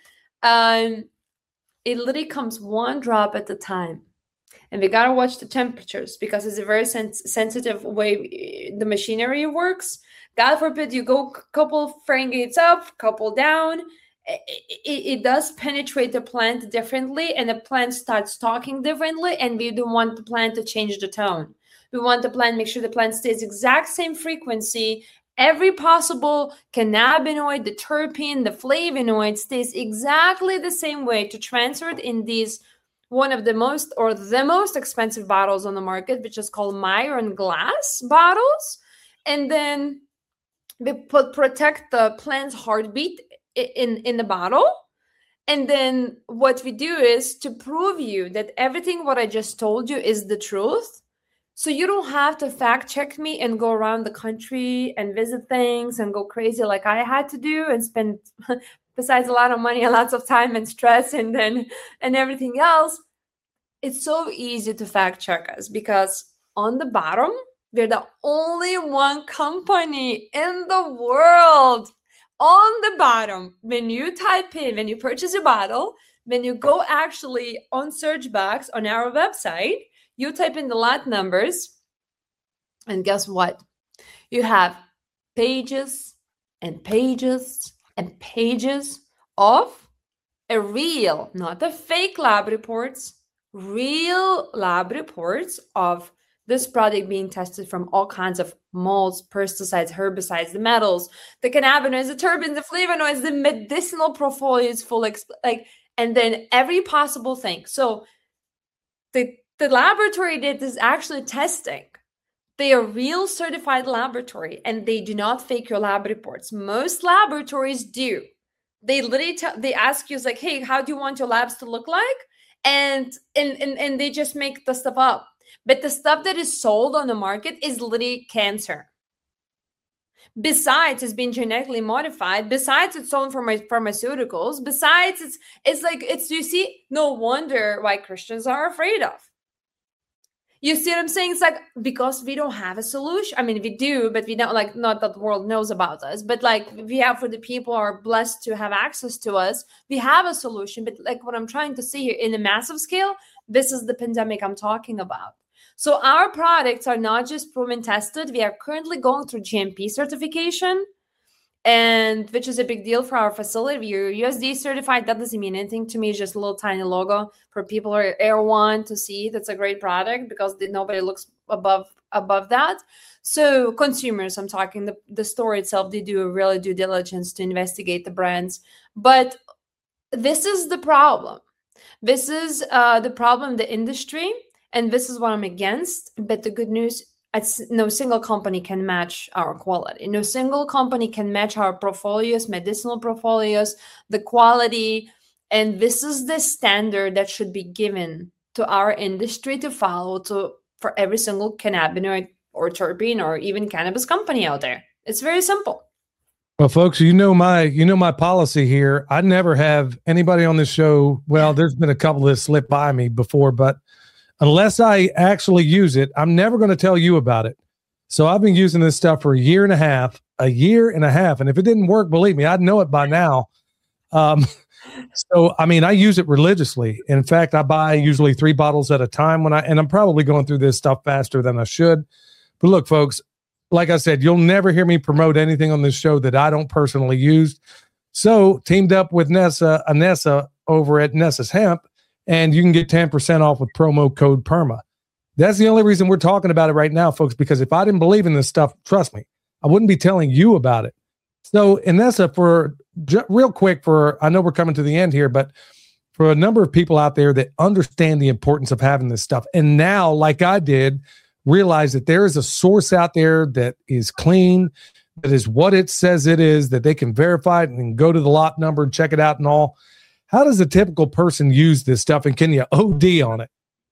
Um, it literally comes one drop at a time. And we got to watch the temperatures, because it's a very sens- sensitive way the machinery works. God forbid you go a couple Fahrenheit up, couple down. It, it, it does penetrate the plant differently, and the plant starts talking differently, and we don't want the plant to change the tone. We want the plant, make sure the plant stays exact same frequency. Every possible cannabinoid, the terpene, the flavonoid stays exactly the same way to transfer it in these one of the most or the most expensive bottles on the market, which is called Myron glass bottles. And then we put protect the plant's heartbeat in, in the bottle. And then what we do is to prove you that everything what I just told you is the truth. So you don't have to fact check me and go around the country and visit things and go crazy like I had to do and spend besides a lot of money and lots of time and stress and then and everything else. It's so easy to fact check us, because on the bottom, we're the only one company in the world. On the bottom, when you type in, when you purchase a bottle, when you go actually on search box on our website, you type in the lot numbers, and guess what? You have pages and pages and pages of a real, not a fake lab reports, real lab reports of this product being tested from all kinds of molds, pesticides, herbicides, the metals, the cannabinoids, the terpenes, the flavonoids, the medicinal portfolio is full, like, and then every possible thing. So the, the laboratory did this actually testing. They are real certified laboratory, and they do not fake your lab reports. Most laboratories do. They literally tell, they ask you, like, hey, how do you want your labs to look like? And, and, and, and they just make the stuff up. But the stuff that is sold on the market is literally cancer. Besides, it's been genetically modified. Besides, it's sold from pharmaceuticals. Besides, it's it's like, it's, you see, no wonder why Christians are afraid of. You see what I'm saying? It's like, because we don't have a solution. I mean, we do, but we don't, like, not that the world knows about us, but like we have, for the people who are blessed to have access to us, we have a solution. But like what I'm trying to say here, in a massive scale, this is the pandemic I'm talking about. So our products are not just proven tested. We are currently going through G M P certification, and which is a big deal for our facility. We are U S D A certified. That doesn't mean anything to me. It's just a little tiny logo for people who are Air One to see. That's a great product, because nobody looks above above that. So consumers, I'm talking the, the store itself, they do a really due diligence to investigate the brands. But this is the problem. This is uh, the problem in the industry. And this is what I'm against. But the good news, it's, no single company can match our quality. No single company can match our portfolios, medicinal portfolios, the quality. And this is the standard that should be given to our industry to follow to for every single cannabinoid or terpene or even cannabis company out there. It's very simple. Well, folks, you know my you know my policy here. I never have anybody on this show. Well, there's been a couple that slipped by me before, but unless I actually use it, I'm never going to tell you about it. So I've been using this stuff for a year and a half, a year and a half. And if it didn't work, believe me, I'd know it by now. Um, so, I mean, I use it religiously. In fact, I buy usually three bottles at a time when I, and I'm probably going through this stuff faster than I should. But look, folks, like I said, you'll never hear me promote anything on this show that I don't personally use. So teamed up with Nessa, Anessa over at Nessa's Hemp, and you can get ten percent off with promo code PERMA. That's the only reason we're talking about it right now, folks, because if I didn't believe in this stuff, trust me, I wouldn't be telling you about it. So, Anessa, for j- real quick, for I know we're coming to the end here, but for a number of people out there that understand the importance of having this stuff, and now, like I did, realize that there is a source out there that is clean, that is what it says it is, that they can verify it and go to the lot number and check it out and all. How does a typical person use this stuff, and can you O D on it?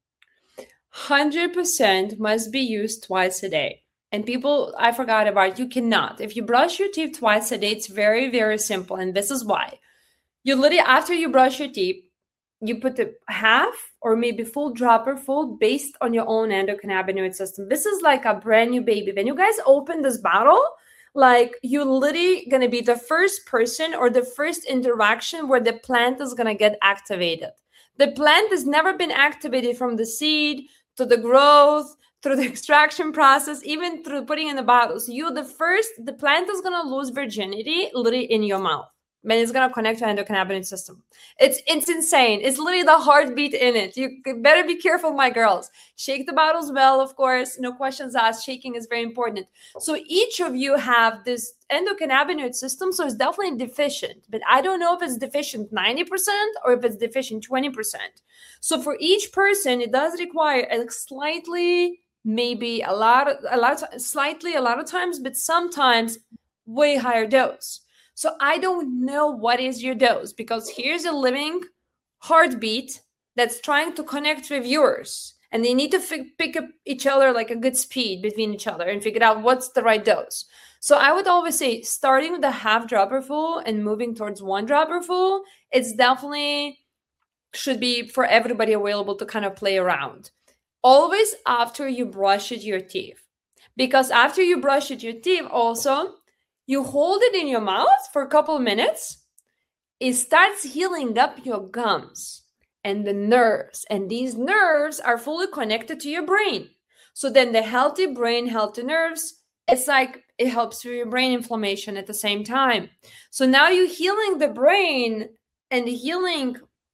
one hundred percent must be used twice a day. And people, I forgot about, you cannot. If you brush your teeth twice a day, it's very, very simple. And this is why. You literally, after you brush your teeth, you put the half or maybe full dropper full based on your own endocannabinoid system. This is like a brand new baby. When you guys open this bottle, like you're literally going to be the first person or the first interaction where the plant is going to get activated. The plant has never been activated from the seed to the growth, through the extraction process, even through putting in the bottles. You're the first, the plant is going to lose virginity literally in your mouth. When it's going to connect to the endocannabinoid system. It's it's insane. It's literally the heartbeat in it. You better be careful, my girls. Shake the bottles well, of course. No questions asked. Shaking is very important. So each of you have this endocannabinoid system, so it's definitely deficient. But I don't know if it's deficient ninety percent or if it's deficient twenty percent. So for each person, it does require a slightly, maybe a lot, of, a lot, of, slightly, a lot of times, but sometimes way higher dose. So I don't know what is your dose, because here's a living heartbeat that's trying to connect with yours, and they need to f- pick up each other like a good speed between each other and figure out what's the right dose. So I would always say starting with a half dropper full and moving towards one dropper full, it's definitely should be for everybody available to kind of play around. Always after you brush your teeth, because after you brush your teeth also, you hold it in your mouth for a couple of minutes. It starts healing up your gums and the nerves. And these nerves are fully connected to your brain. So then the healthy brain, healthy nerves, it's like it helps with your brain inflammation at the same time. So now you're healing the brain and healing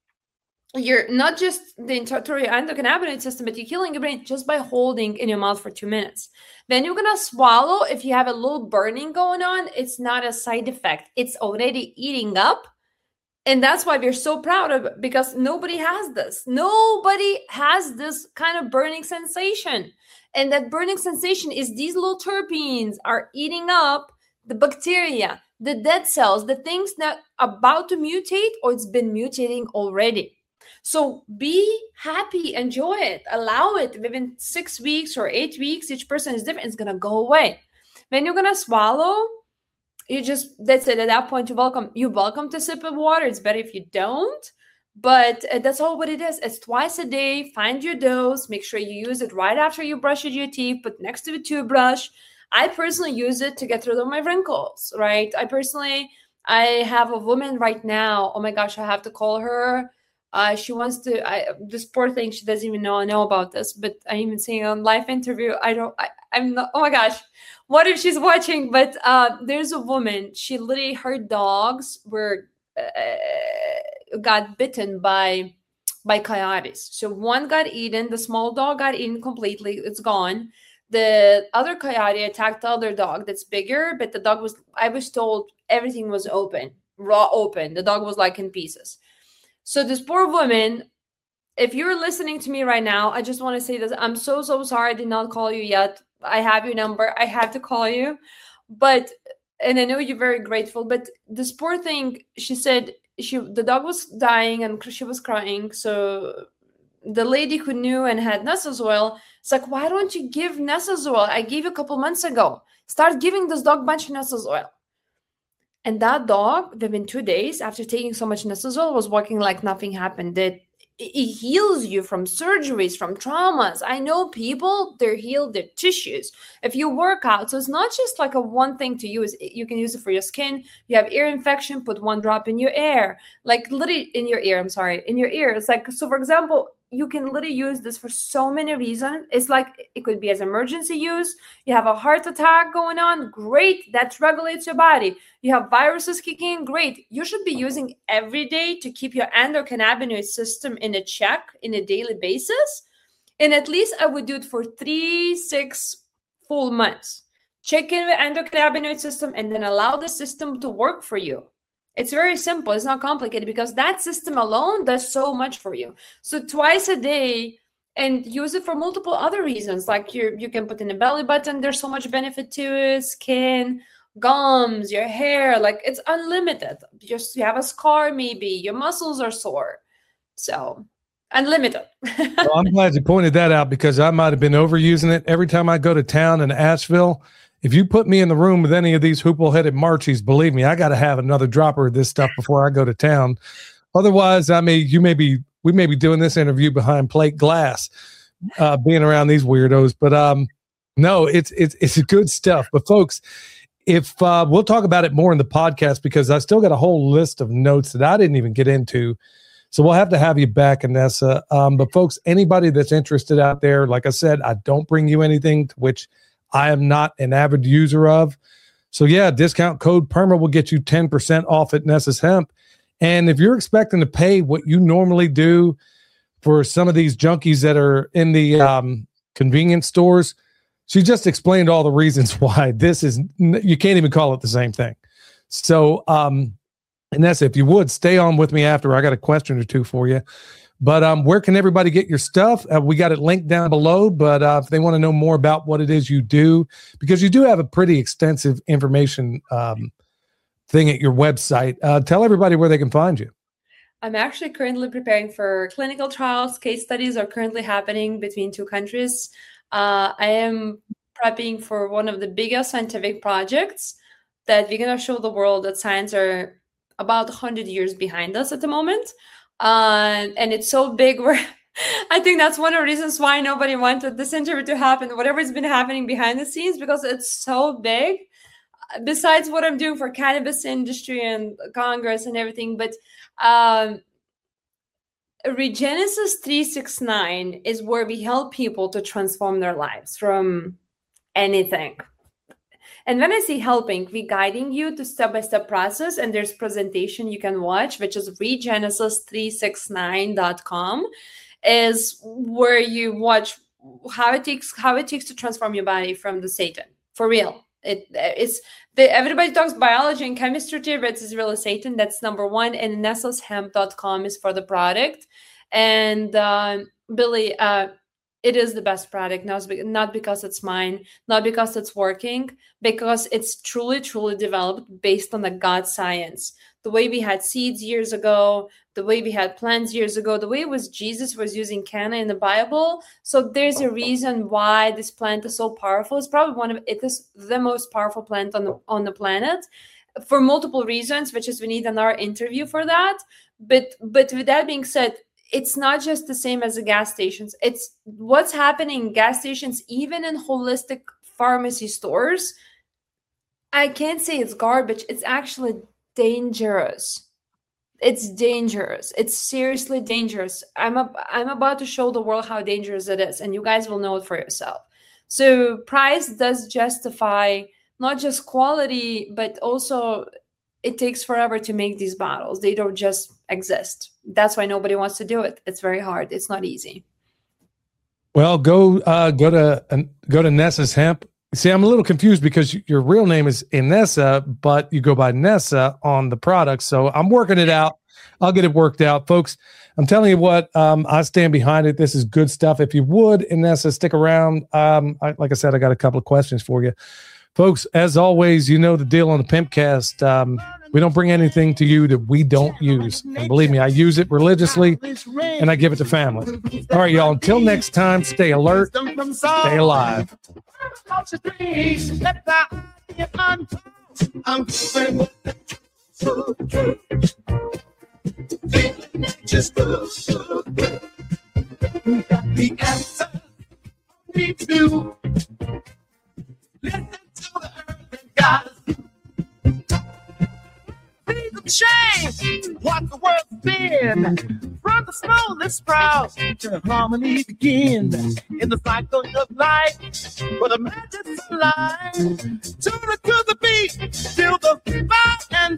your, not just the entire endocannabinoid system, but you're healing your brain just by holding in your mouth for two minutes. Then you're going to swallow. If you have a little burning going on, it's not a side effect. It's already eating up. And that's why we're so proud of it, because nobody has this. Nobody has this kind of burning sensation. And that burning sensation is these little terpenes are eating up the bacteria, the dead cells, the things that are about to mutate or it's been mutating already. So be happy, enjoy it, allow it. Within six weeks or eight weeks, each person is different. It's going to go away. When you're going to swallow, you just, that's it. At that point, you're welcome. You're welcome to sip of water. It's better if you don't. But uh, that's all what it is. It's twice a day. Find your dose. Make sure you use it right after you brush your teeth. Put next to the toothbrush. I personally use it to get rid of my wrinkles, right? I personally, I have a woman right now. Oh my gosh, I have to call her. Uh, she wants to, I, this poor thing, she doesn't even know I know about this, but I'm even seeing on live interview. I don't, I, I'm not, oh my gosh, what if she's watching? But uh, there's a woman, she literally, her dogs were, uh, got bitten by, by coyotes. So one got eaten, the small dog got eaten completely, it's gone. The other coyote attacked the other dog that's bigger, but the dog was, I was told everything was open, raw open. The dog was like in pieces. So this poor woman, if you're listening to me right now, I just want to say this. I'm so, so sorry I did not call you yet. I have your number. I have to call you. But, and I know you're very grateful, but this poor thing, she said she the dog was dying and she was crying. So the lady who knew and had Nessa's oil, it's like, why don't you give Nessa's oil? I gave you a couple months ago. Start giving this dog a bunch of Nessa's oil. And that dog, within two days after taking so much Nessa's oil, was walking like nothing happened. That it heals you from surgeries, from traumas. I know people, they're healed their tissues. If you work out, so it's not just like a one thing to use. You can use it for your skin. You have ear infection, put one drop in your ear, like literally in your ear. I'm sorry, in your ear. It's like, so for example, you can literally use this for so many reasons. It's like, it could be as emergency use. You have a heart attack going on. Great. That regulates your body. You have viruses kicking in. Great. You should be using every day to keep your endocannabinoid system in a check in a daily basis. And at least I would do it for three, six full months. Check in the endocannabinoid system and then allow the system to work for you. It's very simple. It's not complicated because that system alone does so much for you. So twice a day, and use it for multiple other reasons. Like you you can put in a belly button. There's so much benefit to it. Skin, gums, your hair. Like it's unlimited. Just you have a scar maybe. Your muscles are sore. So unlimited. Well, I'm glad you pointed that out because I might have been overusing it. Every time I go to town in Asheville, if you put me in the room with any of these hoople-headed Marchies, believe me, I got to have another dropper of this stuff before I go to town. Otherwise, I mean, you may be, we may be doing this interview behind plate glass, uh, being around these weirdos. But um, no, it's it's it's good stuff. But folks, if uh, we'll talk about it more in the podcast because I still got a whole list of notes that I didn't even get into. So we'll have to have you back, Anessa. Um, but folks, anybody that's interested out there, like I said, I don't bring you anything to which I am not an avid user of. So yeah, discount code PERMA will get you ten percent off at Nessa's Hemp. And if you're expecting to pay what you normally do for some of these junkies that are in the um, convenience stores, she just explained all the reasons why this is, you can't even call it the same thing. So, um, Nessa, if you would stay on with me after, I got a question or two for you. But um, where can everybody get your stuff? Uh, we got it linked down below, but uh, if they want to know more about what it is you do, because you do have a pretty extensive information um, thing at your website, uh, tell everybody where they can find you. I'm actually currently preparing for clinical trials. Case studies are currently happening between two countries. Uh, I am prepping for one of the biggest scientific projects that we're going to show the world that science are about one hundred years behind us at the moment. Uh, and it's so big where I think that's one of the reasons why nobody wanted this interview to happen, whatever's been happening behind the scenes, because it's so big. Besides what I'm doing for cannabis industry and Congress and everything, but um, Regenesis three sixty-nine is where we help people to transform their lives from anything. And when I say helping, we're guiding you to step-by-step process, and there's presentation you can watch, which is regenesis three sixty-nine dot com, is where you watch how it takes how it takes to transform your body from the Satan, for real. It it's the, everybody talks biology and chemistry, but it's really Satan. That's number one. And nessas hemp dot com is for the product. And uh, Billy, uh, it is the best product, not, not because it's mine, not because it's working, because it's truly, truly developed based on the God science. The way we had seeds years ago, the way we had plants years ago, the way it was Jesus was using canna in the Bible. So there's a reason why this plant is so powerful. It's probably one of, it is the most powerful plant on the, on the planet for multiple reasons, which is we need another interview for that. But, but with that being said, it's not just the same as the gas stations. It's what's happening in gas stations, even in holistic pharmacy stores. I can't say it's garbage. It's actually dangerous. It's dangerous. It's seriously dangerous. I'm a, I'm about to show the world how dangerous it is, and you guys will know it for yourself. So price does justify not just quality, but also it takes forever to make these bottles. They don't just exist. That's why nobody wants to do it. It's very hard. It's not easy. Well, go uh, go to uh, go to Nessa's Hemp. See, I'm a little confused because your real name is Inessa, but you go by Nessa on the product. So I'm working it out. I'll get it worked out, folks. I'm telling you what, um, I stand behind it. This is good stuff. If you would, Inessa, stick around. Um, I, like I said, I got a couple of questions for you, folks. As always, you know the deal on the Pimpcast. Um, We don't bring anything to you that we don't use. And believe me, I use it religiously and I give it to family. All right, y'all. Until next time, stay alert, stay alive. I'm going with the just the answer we do. Listen to the earth and God. See the change, what the world's been. From the smallest sprout to harmony begin. In the cycle of life, for the magic's alive. Tune it to the beat, feel the fight and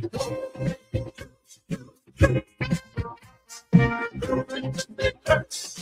thrive.